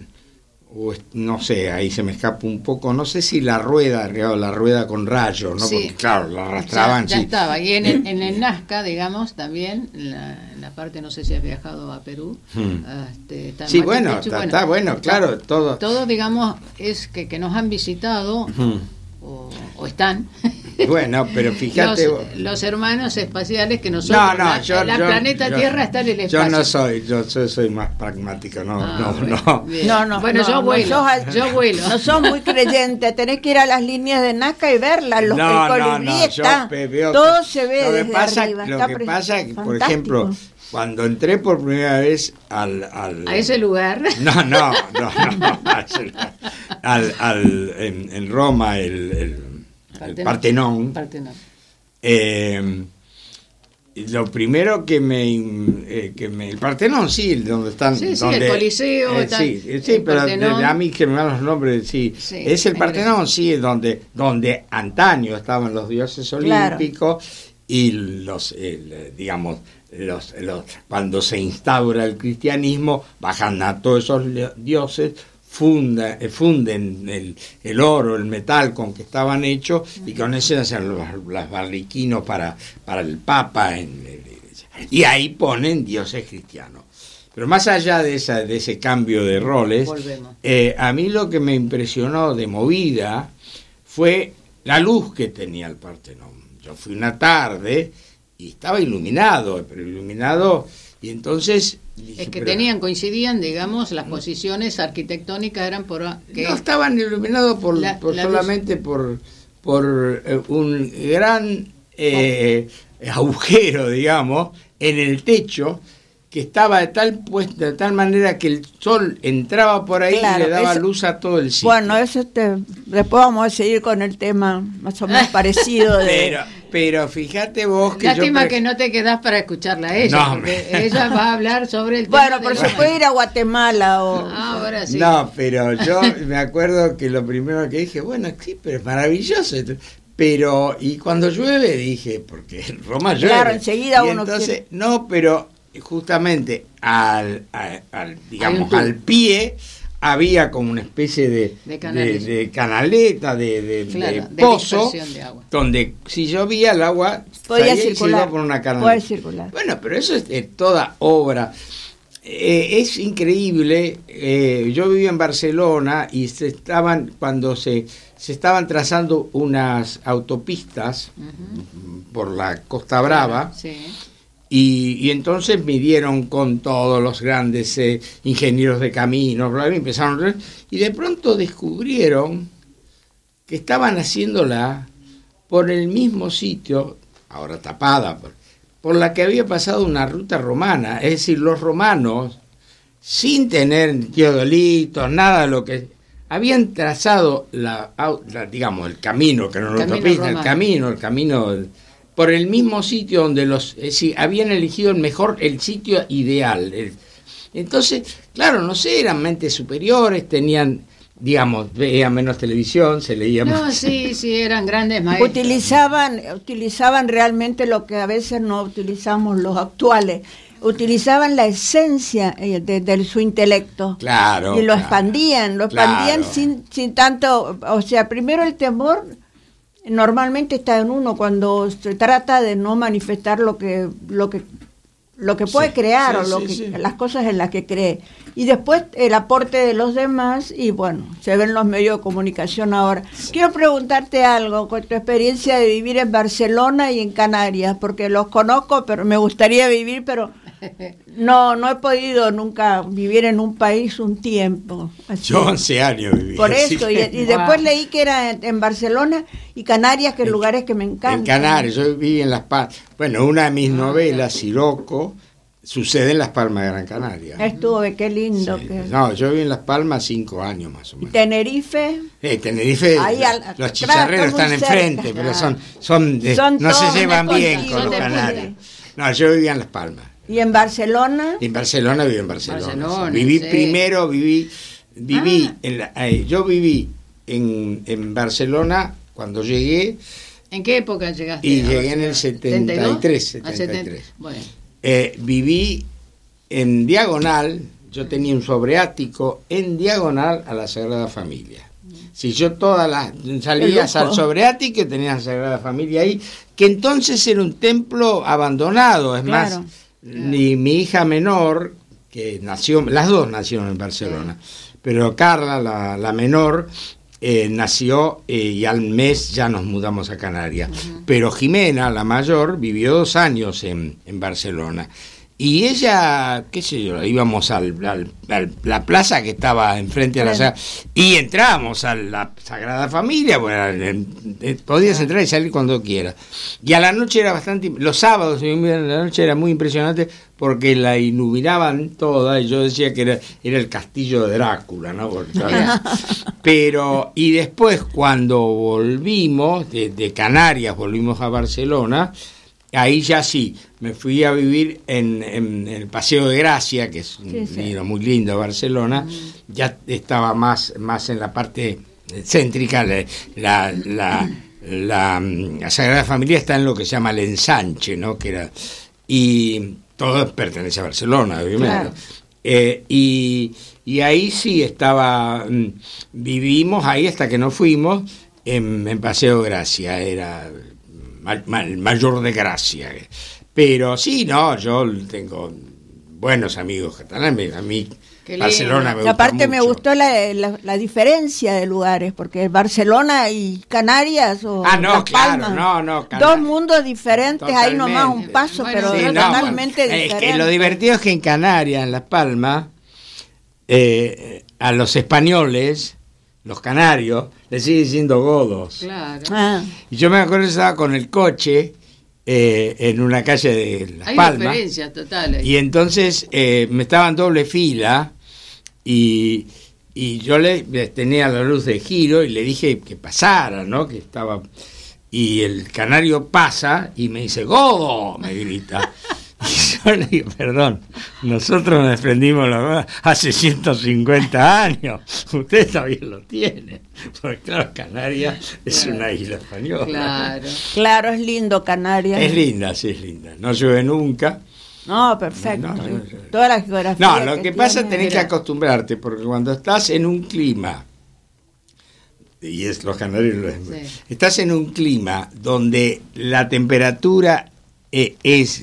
Speaker 3: o es- no sé, ahí se me escapa un poco, no sé si la rueda, la rueda con rayos, ¿no?
Speaker 1: Sí.
Speaker 3: Porque claro, la arrastraban,
Speaker 1: ya, ya
Speaker 3: sí.
Speaker 1: estaba. Y en el, en el Nazca, digamos, también, en la, en la parte, no sé si has viajado a Perú.
Speaker 3: Hmm.
Speaker 1: este, está en
Speaker 3: Sí,
Speaker 1: Machu
Speaker 3: bueno,
Speaker 1: Picchu,
Speaker 3: está- está bueno, claro, todo.
Speaker 1: Todo, digamos, es que, que nos han visitado
Speaker 3: Ujú.
Speaker 1: o, o están
Speaker 3: Bueno, pero fíjate...
Speaker 1: Los, los hermanos espaciales que nosotros...
Speaker 3: No, no,
Speaker 1: la,
Speaker 3: yo...
Speaker 1: la
Speaker 3: yo,
Speaker 1: planeta
Speaker 3: yo,
Speaker 1: Tierra está en el espacio.
Speaker 3: Yo no soy, yo, yo soy más pragmático, no,
Speaker 1: Ah,
Speaker 3: no,
Speaker 1: bueno,
Speaker 3: no.
Speaker 1: bien.
Speaker 4: No, no,
Speaker 1: Bueno,
Speaker 4: no,
Speaker 1: yo
Speaker 4: no
Speaker 1: vuelo,
Speaker 4: sos-
Speaker 1: yo vuelo.
Speaker 4: No sos muy creyente, tenés que ir a las líneas de Nazca y verlas. Los,
Speaker 3: No,
Speaker 4: el
Speaker 3: no,
Speaker 4: colibrí
Speaker 3: no, yo
Speaker 4: está,
Speaker 3: pe- veo
Speaker 4: todo
Speaker 3: que-
Speaker 4: se ve
Speaker 3: lo que
Speaker 4: desde
Speaker 3: pasa,
Speaker 4: arriba.
Speaker 3: Lo
Speaker 4: está
Speaker 3: que
Speaker 4: pre-
Speaker 3: pasa es que, por
Speaker 4: fantástico.
Speaker 3: ejemplo, cuando entré por primera vez al... al
Speaker 1: A ese lugar.
Speaker 3: No, no, no, no, al, al, en, en Roma, el, el, el Partenón,
Speaker 1: Partenón.
Speaker 3: eh, lo primero que me, eh, que me... El Partenón, sí, donde están...
Speaker 1: Sí, sí,
Speaker 3: donde,
Speaker 1: el Coliseo,
Speaker 3: eh,
Speaker 1: está-
Speaker 3: sí, eh, sí
Speaker 1: el
Speaker 3: pero
Speaker 1: Partenón.
Speaker 3: de- a mí que me dan los nombres, sí.
Speaker 1: Sí,
Speaker 3: es el
Speaker 1: es
Speaker 3: Partenón, sí, es donde, donde antaño estaban los dioses
Speaker 4: Claro.
Speaker 3: olímpicos y los, eh, digamos... Los, los, cuando se instaura el cristianismo, bajan a todos esos le- dioses, funda, eh, funden el, el oro, el metal con que estaban hechos, y con eso hacen los, los barriquinos para, para el Papa, en, en- y ahí ponen dioses cristianos. Pero más allá de, esa, de ese cambio de roles,
Speaker 1: Volvemos.
Speaker 3: eh, a mí lo que me impresionó de movida fue la luz que tenía el Partenón. Yo fui una tarde y estaba iluminado, pero iluminado, y entonces... dije,
Speaker 1: Es que
Speaker 3: pero-
Speaker 1: tenían, coincidían, digamos, las posiciones arquitectónicas eran por... Que,
Speaker 3: No estaban iluminados por,
Speaker 1: La-
Speaker 3: por
Speaker 1: la
Speaker 3: solamente por, por eh, un gran eh, agujero, digamos, en el techo, que estaba de tal puesta, de tal manera que el sol entraba por ahí
Speaker 4: Claro,
Speaker 3: y le daba
Speaker 4: eso-
Speaker 3: luz a todo el sitio.
Speaker 4: Bueno, eso te, después vamos a seguir con el tema más o menos parecido de...
Speaker 3: pero, pero fíjate vos que
Speaker 1: Lástima
Speaker 3: yo... pre-
Speaker 1: que no te quedás para escucharla a ella,
Speaker 3: No,
Speaker 1: porque
Speaker 3: hombre.
Speaker 1: ella va a hablar sobre el tema
Speaker 4: Bueno,
Speaker 1: de
Speaker 4: pero
Speaker 1: la-
Speaker 4: se puede ir a Guatemala o...
Speaker 1: Ah, ahora sí.
Speaker 3: No, pero yo me acuerdo que lo primero que dije, bueno, sí, pero es maravilloso. Pero, y cuando llueve, dije, porque en Roma llueve.
Speaker 4: Claro, enseguida
Speaker 3: y
Speaker 4: uno
Speaker 3: entonces,
Speaker 4: quiere-
Speaker 3: no, pero justamente al, al, al,
Speaker 1: Hay un
Speaker 3: digamos,
Speaker 1: tubo.
Speaker 3: al pie había como una especie de,
Speaker 1: De
Speaker 3: de,
Speaker 1: canales.
Speaker 3: de canaleta, de, de,
Speaker 1: Claro,
Speaker 3: de
Speaker 1: de
Speaker 3: pozo,
Speaker 1: dispersión de agua.
Speaker 3: donde si llovía el agua
Speaker 4: Podía
Speaker 3: salía y se
Speaker 4: circular.
Speaker 3: iba por una canaleta.
Speaker 4: Puede circular.
Speaker 3: Bueno, pero eso es eh, toda obra. Eh, es increíble. eh, yo vivía en Barcelona y se estaban cuando se, se estaban trazando unas autopistas
Speaker 1: Ujú.
Speaker 3: por la Costa Brava.
Speaker 1: Sí.
Speaker 3: Y, y entonces midieron con todos los grandes eh, ingenieros de caminos, bla, bla, y empezaron a- y de pronto descubrieron que estaban haciéndola por el mismo sitio, ahora tapada, por, por la que había pasado una ruta romana. Es decir, los romanos, sin tener teodolitos, nada de lo que... habían trazado, la, au- la, digamos, el camino, que no era una
Speaker 1: Camino
Speaker 3: autopista, el
Speaker 1: romano.
Speaker 3: camino, el camino... el- por el mismo sitio donde los... Es decir, habían elegido el mejor, el sitio ideal. El- entonces, claro, no sé, eran mentes superiores, tenían, digamos, veían menos televisión, se leía
Speaker 1: No,
Speaker 3: más.
Speaker 1: sí, sí, eran grandes maestros.
Speaker 4: Utilizaban, utilizaban realmente lo que a veces no utilizamos los actuales. Utilizaban la esencia eh, de, de su intelecto.
Speaker 3: Claro.
Speaker 4: Y lo
Speaker 3: claro.
Speaker 4: expandían, lo expandían
Speaker 3: Claro.
Speaker 4: sin, sin tanto, o sea, primero el temor normalmente está en uno cuando se trata de no manifestar lo que, lo que, lo que puede
Speaker 3: Sí,
Speaker 4: crear
Speaker 3: sí,
Speaker 4: o lo
Speaker 3: sí,
Speaker 4: que,
Speaker 3: sí.
Speaker 4: las cosas en las que cree. Y después el aporte de los demás y bueno, se ven los medios de comunicación ahora. Quiero preguntarte algo con tu experiencia de vivir en Barcelona y en Canarias, porque los conozco, pero me gustaría vivir, pero no, no he podido nunca vivir en un país un tiempo. así.
Speaker 3: Yo once años viví.
Speaker 4: Por
Speaker 3: así
Speaker 4: eso, y,
Speaker 3: que-
Speaker 4: y después leí que era en, en Barcelona y Canarias, que
Speaker 3: En-
Speaker 4: lugares que me encantan.
Speaker 3: En Canarias, yo viví en Las Palmas. Bueno, una de mis novelas, Siroco, sucede en Las Palmas de Gran Canaria.
Speaker 4: Estuve, qué lindo.
Speaker 3: Sí,
Speaker 4: que-
Speaker 3: no, yo viví en Las Palmas cinco años más o
Speaker 4: Y
Speaker 3: menos.
Speaker 4: Tenerife,
Speaker 3: Eh, Tenerife,
Speaker 4: Ahí al-
Speaker 3: los
Speaker 4: claro,
Speaker 3: chicharreros
Speaker 4: está muy
Speaker 3: están
Speaker 4: cerca.
Speaker 3: enfrente, pero
Speaker 1: Claro.
Speaker 3: son, son, eh,
Speaker 4: Son
Speaker 3: no se
Speaker 4: todos
Speaker 3: llevan
Speaker 4: de
Speaker 3: bien
Speaker 4: contigo,
Speaker 3: con los
Speaker 1: son de
Speaker 3: canarios.
Speaker 4: punta.
Speaker 3: No, yo vivía en Las Palmas.
Speaker 4: y en Barcelona,
Speaker 3: En Barcelona viví en Barcelona.
Speaker 1: Barcelona,
Speaker 3: sí. Viví
Speaker 1: sí.
Speaker 3: primero, viví, viví,
Speaker 1: Ah.
Speaker 3: en la- eh, yo viví en, en Barcelona cuando llegué,
Speaker 1: ¿En qué época llegaste?
Speaker 3: Y
Speaker 1: a
Speaker 3: llegué en el
Speaker 1: Barcelona?
Speaker 3: setenta y tres,
Speaker 1: ¿setenta y dos? Ah,
Speaker 3: setenta y tres.
Speaker 1: setenta. Bueno,
Speaker 3: eh, viví en diagonal, yo tenía un sobreático en diagonal a la Sagrada Familia. Si yo todas las salías
Speaker 4: Qué lujo.
Speaker 3: al sobreático y tenía la Sagrada Familia ahí, que entonces era un templo abandonado, es
Speaker 4: Claro.
Speaker 3: más, ni mi hija menor, que nació, las dos nacieron en Barcelona, pero Carla, la, la menor, eh, nació eh, y al mes ya nos mudamos a Canarias. Uh-huh. Pero Jimena, la mayor, vivió dos años en, en Barcelona. Y ella, qué sé yo, íbamos a la plaza que estaba enfrente de la Sagrada, y entramos a la Sagrada Familia, bueno, podías entrar y salir cuando quieras. Y a la noche era bastante, los sábados y la noche era muy impresionante porque la iluminaban toda, y yo decía que era, era el castillo de Drácula, ¿no? Porque, pero, y después cuando volvimos, de, de Canarias volvimos a Barcelona, ahí ya sí, me fui a vivir en, en, en el Paseo de Gracia, que es un sí, sí. libro muy lindo de Barcelona. Mm. Ya estaba más, más en la parte céntrica, la, la, la, la, la Sagrada Familia está en lo que se llama el Ensanche, ¿no? Que era, y todo pertenece a Barcelona, obviamente. Claro. Eh, y, y ahí sí estaba, vivimos ahí hasta que nos fuimos, en, en Paseo de Gracia, era el mayor de Gracia. Pero sí, no, yo tengo buenos amigos catalanes, a mí Barcelona me gusta
Speaker 4: aparte
Speaker 3: mucho.
Speaker 4: Me gustó la, la, la diferencia de lugares, porque Barcelona y Canarias o
Speaker 3: ah, no,
Speaker 4: Las
Speaker 3: claro,
Speaker 4: Palmas,
Speaker 3: no, no,
Speaker 4: dos mundos diferentes, totalmente. Hay nomás un paso, bueno, pero sí, totalmente
Speaker 3: no,
Speaker 4: diferente.
Speaker 3: Es que lo divertido es que en Canarias, en Las Palmas, eh, a los españoles, los canarios, les sigue diciendo godos.
Speaker 1: Claro.
Speaker 4: Ah.
Speaker 3: Y yo me acuerdo que estaba con el coche eh, en una calle de Las
Speaker 1: Hay
Speaker 3: Palmas.
Speaker 1: Hay diferencias totales.
Speaker 3: Y entonces eh, me estaba en doble fila y, y yo le tenía la luz de giro y le dije que pasara, ¿no? Que estaba... Y el canario pasa y me dice, ¡Godo! Me grita. Y yo le digo, perdón, nosotros nos desprendimos la hace ciento cincuenta años, usted también lo tiene, porque claro, Canarias es claro. una isla española.
Speaker 1: Claro,
Speaker 4: claro, es lindo Canarias.
Speaker 3: Es linda, sí, es linda, no llueve nunca.
Speaker 4: No, perfecto. No, no, no, toda la geografía.
Speaker 3: No, lo que, que pasa
Speaker 4: tiene,
Speaker 3: tenés que acostumbrarte, porque cuando estás en un clima, y es los canarios, sí. estás en un clima donde la temperatura eh, es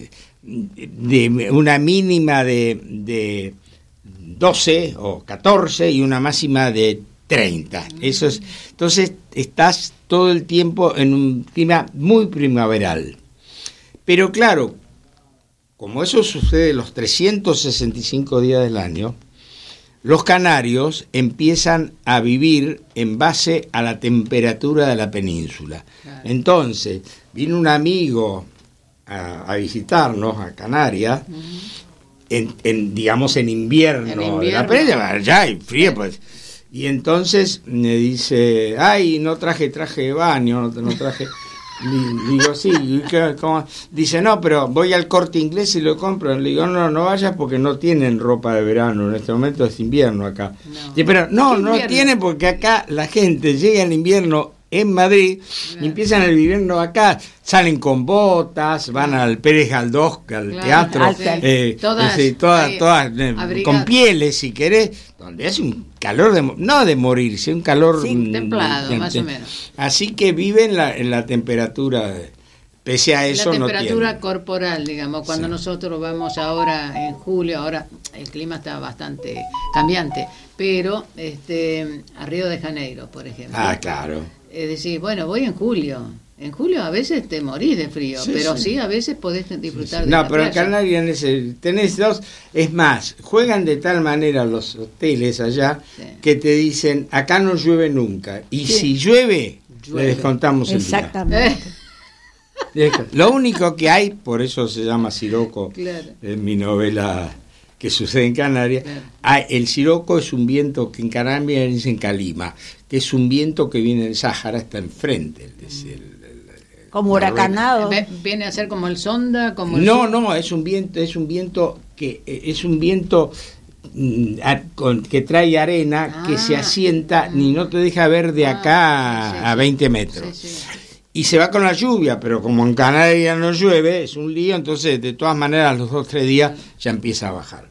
Speaker 3: de una mínima de, de doce o catorce y una máxima de treinta. Eso es, entonces estás todo el tiempo en un clima muy primaveral. Pero claro, como eso sucede los trescientos sesenta y cinco días del año, los canarios empiezan a vivir en base a la temperatura de la península. Claro. Entonces, vino un amigo A, a visitarnos a Canarias, uh-huh. en, en digamos en invierno, en invierno. La península, ya hay frío, pues. Y entonces me dice, ay, no traje traje de baño, no, no traje. Digo, sí, ¿cómo? Dice, no, pero voy al Corte Inglés y lo compro. Le digo, no, no vayas porque no tienen ropa de verano, en este momento es invierno acá. No, sí, pero no, no tiene porque acá la gente llega en invierno en Madrid, claro. y empiezan el invierno acá, salen con botas, van al Pérez Galdós, al claro. teatro, eh, todas, eh, todas, eh, todas eh, con pieles, si querés, donde hace un calor, de, no de morirse, un calor
Speaker 1: sí, templado, de,
Speaker 3: de,
Speaker 1: más
Speaker 3: de,
Speaker 1: o menos.
Speaker 3: Así que vive en la, en la temperatura, pese a eso
Speaker 1: la temperatura
Speaker 3: no
Speaker 1: corporal, digamos, cuando sí. nosotros vamos ahora en julio, ahora el clima está bastante cambiante, pero este a Río de Janeiro, por ejemplo.
Speaker 3: Ah, claro.
Speaker 1: Es decir, bueno, voy en julio. En julio a veces te morís de frío, sí, pero sí. sí a veces podés disfrutar sí, sí. de
Speaker 3: no,
Speaker 1: la
Speaker 3: pero
Speaker 1: playa.
Speaker 3: en Canarias tenés dos, es más, juegan de tal manera los hoteles allá sí. que te dicen, acá no llueve nunca, y sí. si llueve, llueve, le descontamos el día.
Speaker 4: Exactamente.
Speaker 3: Lo único que hay, por eso se llama siroco,
Speaker 1: claro.
Speaker 3: en mi novela que sucede en Canarias,
Speaker 1: claro.
Speaker 3: ah, el siroco es un viento que en Canarias dicen calima, que es un viento que viene del Sáhara, está enfrente, es el, el,
Speaker 4: como huracanado.
Speaker 1: Viene a ser como el sonda, como el
Speaker 3: no,
Speaker 1: sur.
Speaker 3: no, es un viento, es un viento que es un viento mm, a, con, que trae arena ah, que se asienta y no te deja ver de acá ah, sí, a veinte metros.
Speaker 1: Sí, sí.
Speaker 3: Y se va con la lluvia, pero como en Canarias no llueve, es un lío, entonces de todas maneras los dos tres días ya empieza a bajar.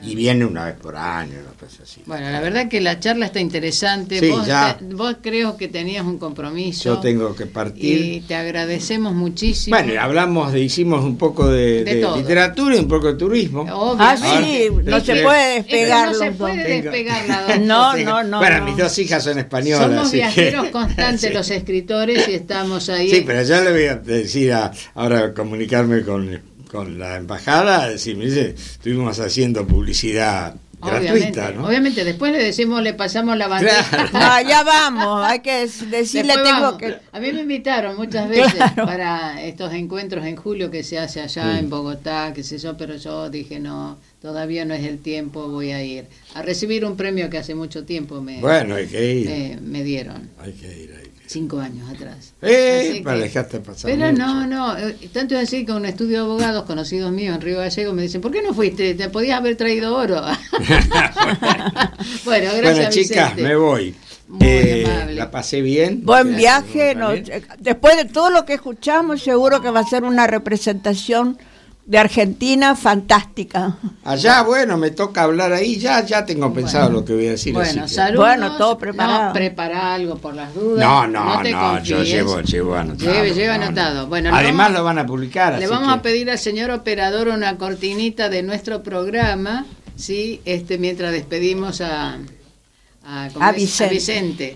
Speaker 3: Y viene una vez por año, una cosa así.
Speaker 1: Bueno, la verdad que la charla está interesante.
Speaker 3: Sí,
Speaker 1: vos,
Speaker 3: ya.
Speaker 1: te- vos creo que tenías un compromiso.
Speaker 3: Yo tengo que partir.
Speaker 1: Y te agradecemos muchísimo.
Speaker 3: Bueno, y hablamos, de, hicimos un poco de,
Speaker 1: De
Speaker 3: de
Speaker 1: todo.
Speaker 3: literatura y un poco de turismo.
Speaker 4: Ah,
Speaker 1: Obviamente.
Speaker 4: sí, no
Speaker 3: Sí,
Speaker 4: se
Speaker 3: sí.
Speaker 4: puede
Speaker 1: Es que
Speaker 4: despegar
Speaker 1: no se
Speaker 4: los dos.
Speaker 1: puede
Speaker 3: Tengo-
Speaker 1: despegar la dos.
Speaker 4: No,
Speaker 3: Tengo-
Speaker 4: no, no,
Speaker 3: Bueno,
Speaker 4: no.
Speaker 3: mis dos hijas son españolas.
Speaker 1: Somos
Speaker 3: así
Speaker 1: viajeros
Speaker 3: que-
Speaker 1: constantes
Speaker 3: Sí.
Speaker 1: los escritores y estamos ahí.
Speaker 3: Sí, pero yo le voy a decir a, ahora comunicarme con, con la embajada, decir, me dice, estuvimos haciendo publicidad
Speaker 1: Obviamente,
Speaker 3: gratuita, ¿no?
Speaker 1: obviamente, después le decimos, le pasamos la bandeja.
Speaker 3: Claro.
Speaker 4: No, ya vamos, hay que decirle,
Speaker 1: Después
Speaker 4: tengo
Speaker 1: vamos.
Speaker 4: que...
Speaker 1: A mí me invitaron muchas veces
Speaker 4: Claro.
Speaker 1: para estos encuentros en julio que se hace allá
Speaker 3: Sí.
Speaker 1: en Bogotá, qué sé yo, pero yo dije no, todavía no es el tiempo, voy a ir a recibir un premio que hace mucho tiempo me,
Speaker 3: Bueno, hay que ir.
Speaker 1: me, me dieron,
Speaker 3: Hay que ir, hay que ir.
Speaker 1: cinco años atrás.
Speaker 3: Eh,
Speaker 1: Así
Speaker 3: para
Speaker 1: que-
Speaker 3: dejaste pasar
Speaker 1: Pero
Speaker 3: mucho.
Speaker 1: no, no, eh, tanto es así que un estudio de abogados conocidos míos en Río Gallego me dicen, ¿por qué no fuiste? Te podías haber traído oro. Bueno, gracias,
Speaker 3: Bueno, chicas,
Speaker 1: Vicente.
Speaker 3: me voy.
Speaker 1: Muy
Speaker 3: Eh,
Speaker 1: amable.
Speaker 3: la pasé bien.
Speaker 4: Buen
Speaker 3: Gracias,
Speaker 4: viaje,
Speaker 3: vos
Speaker 4: no,
Speaker 3: también.
Speaker 4: después de todo lo que escuchamos, seguro que va a ser una representación de Argentina fantástica.
Speaker 3: Allá, bueno, me toca hablar ahí, ya ya tengo pensado
Speaker 1: Bueno.
Speaker 3: lo que voy a decir.
Speaker 1: Bueno,
Speaker 3: así que-
Speaker 1: saludos.
Speaker 4: Bueno, todo preparado.
Speaker 1: No, prepara algo por las dudas.
Speaker 3: No, no,
Speaker 1: te
Speaker 3: no, yo
Speaker 1: confíes.
Speaker 3: llevo, llevo anotado.
Speaker 1: Lleve, lleve
Speaker 3: no,
Speaker 1: anotado.
Speaker 3: no.
Speaker 1: Bueno, le
Speaker 3: Además
Speaker 1: vamos-
Speaker 3: lo van a publicar.
Speaker 1: Le
Speaker 3: así
Speaker 1: vamos
Speaker 3: que-
Speaker 1: a pedir al señor operador una cortinita de nuestro programa, sí, este mientras despedimos a a, ¿cómo
Speaker 4: A
Speaker 1: es?
Speaker 4: Vicente.
Speaker 1: A Vicente.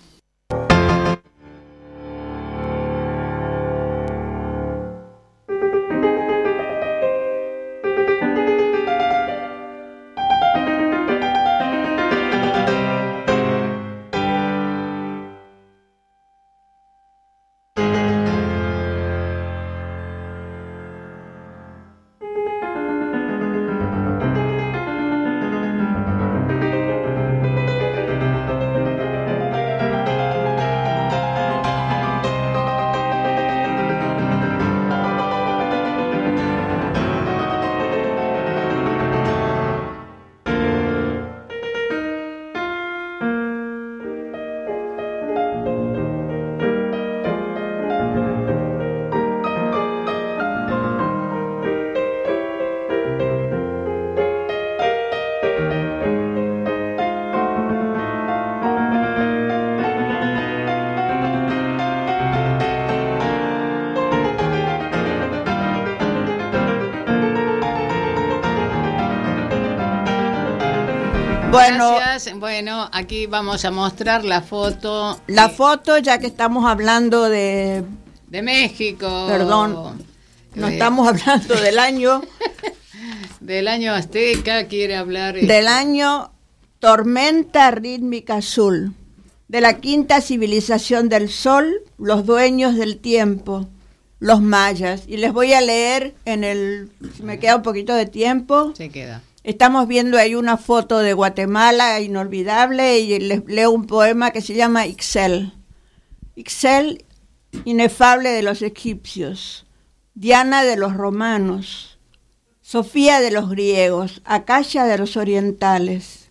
Speaker 4: Bueno,
Speaker 1: Gracias. Bueno, aquí vamos a mostrar la foto
Speaker 4: la
Speaker 1: de-
Speaker 4: foto, ya que estamos hablando de,
Speaker 1: de México.
Speaker 4: perdón, no
Speaker 1: Eh,
Speaker 4: estamos hablando del año,
Speaker 1: del año azteca, quiere hablar eh,
Speaker 4: del año Tormenta Rítmica Azul, de la quinta civilización del Sol, los dueños del tiempo, los mayas. Y les voy a leer en el, si me queda un poquito de tiempo.
Speaker 1: se queda.
Speaker 4: Estamos viendo ahí una foto de Guatemala inolvidable y les leo un poema que se llama Ixel. Ixel, inefable de los egipcios, Diana de los romanos, Sofía de los griegos, Acacia de los orientales.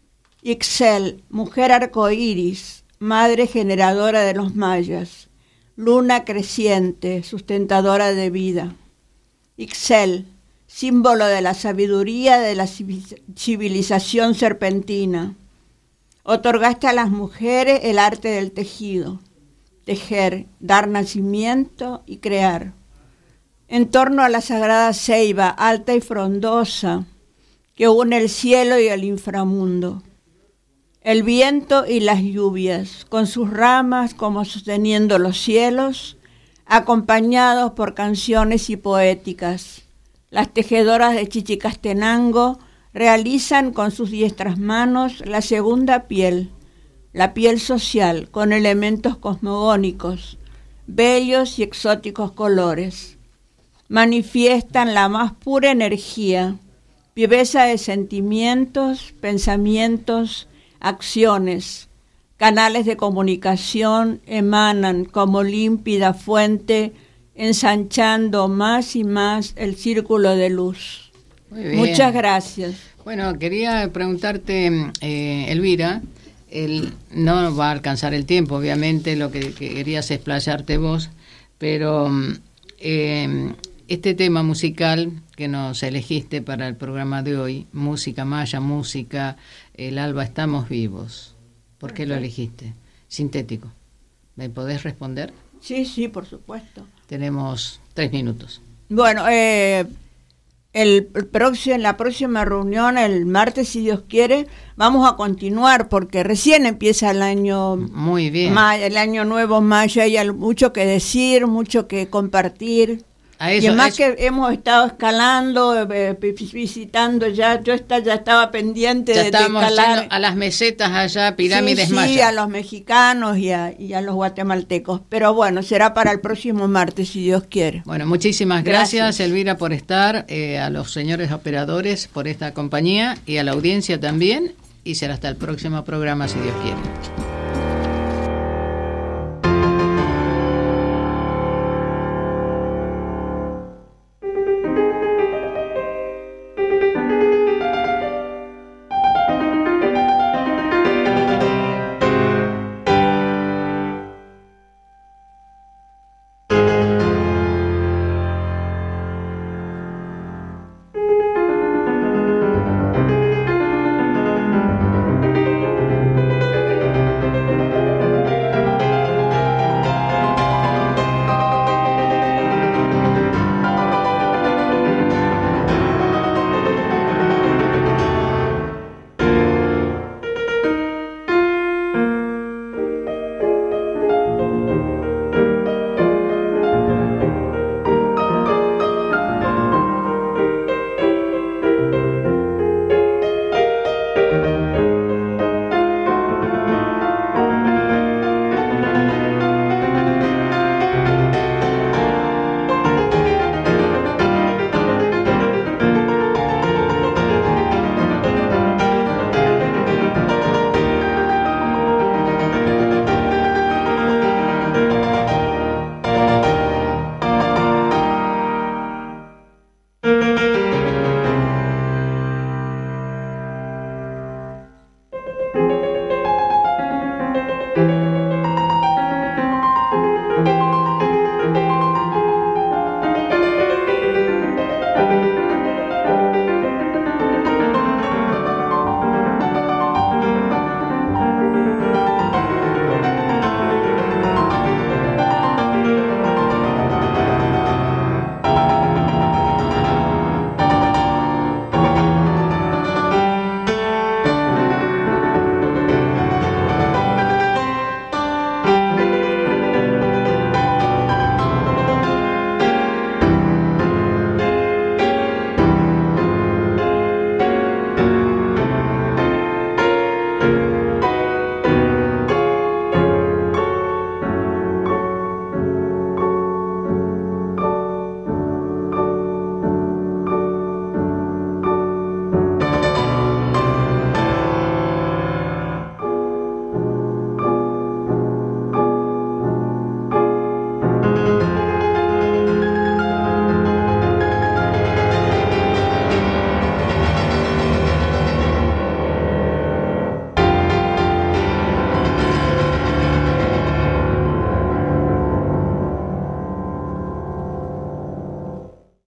Speaker 4: Ixel, mujer arcoíris, madre generadora de los mayas, luna creciente, sustentadora de vida. Ixel, símbolo de la sabiduría de la civilización serpentina. Otorgaste a las mujeres el arte del tejido, tejer, dar nacimiento y crear. En torno a la sagrada ceiba, alta y frondosa, que une el cielo y el inframundo. El viento y las lluvias, con sus ramas como sosteniendo los cielos, acompañados por canciones y poéticas. Las tejedoras de Chichicastenango realizan con sus diestras manos la segunda piel, la piel social, con elementos cosmogónicos, bellos y exóticos colores. Manifiestan la más pura energía, viveza de sentimientos, pensamientos, acciones. Canales de comunicación emanan como límpida fuente, ensanchando más y más el círculo de luz.
Speaker 1: Muy bien.
Speaker 4: Muchas gracias.
Speaker 1: Bueno, quería preguntarte, eh, Elvira, el, no va a alcanzar el tiempo, obviamente, lo que, que querías explayarte vos, pero eh, este tema musical que nos elegiste para el programa de hoy, música maya, música, el alba, estamos vivos. ¿Por qué lo elegiste? Sintético. ¿Me podés responder?
Speaker 4: Sí, sí, por supuesto.
Speaker 1: Tenemos tres minutos.
Speaker 4: Bueno, eh, el, el próximo, en la próxima reunión, el martes, si Dios quiere, vamos a continuar porque recién empieza el año.
Speaker 1: Muy bien.
Speaker 4: Maya, el año nuevo maya, hay mucho que decir, mucho que compartir.
Speaker 1: A eso,
Speaker 4: y además
Speaker 1: eso.
Speaker 4: que hemos estado escalando, eh, visitando ya, yo está, ya estaba pendiente
Speaker 1: Ya
Speaker 4: de, de
Speaker 1: estábamos
Speaker 4: escalar.
Speaker 1: yendo a las mesetas allá, pirámides
Speaker 4: sí, sí,
Speaker 1: mayas.
Speaker 4: a los mexicanos y a, y a los guatemaltecos. Pero bueno, será para el próximo martes, si Dios quiere.
Speaker 1: Bueno, muchísimas gracias,
Speaker 4: Gracias.
Speaker 1: Elvira, por estar, eh, a los señores operadores por esta compañía y a la audiencia también. Y será hasta el próximo programa, si Dios quiere.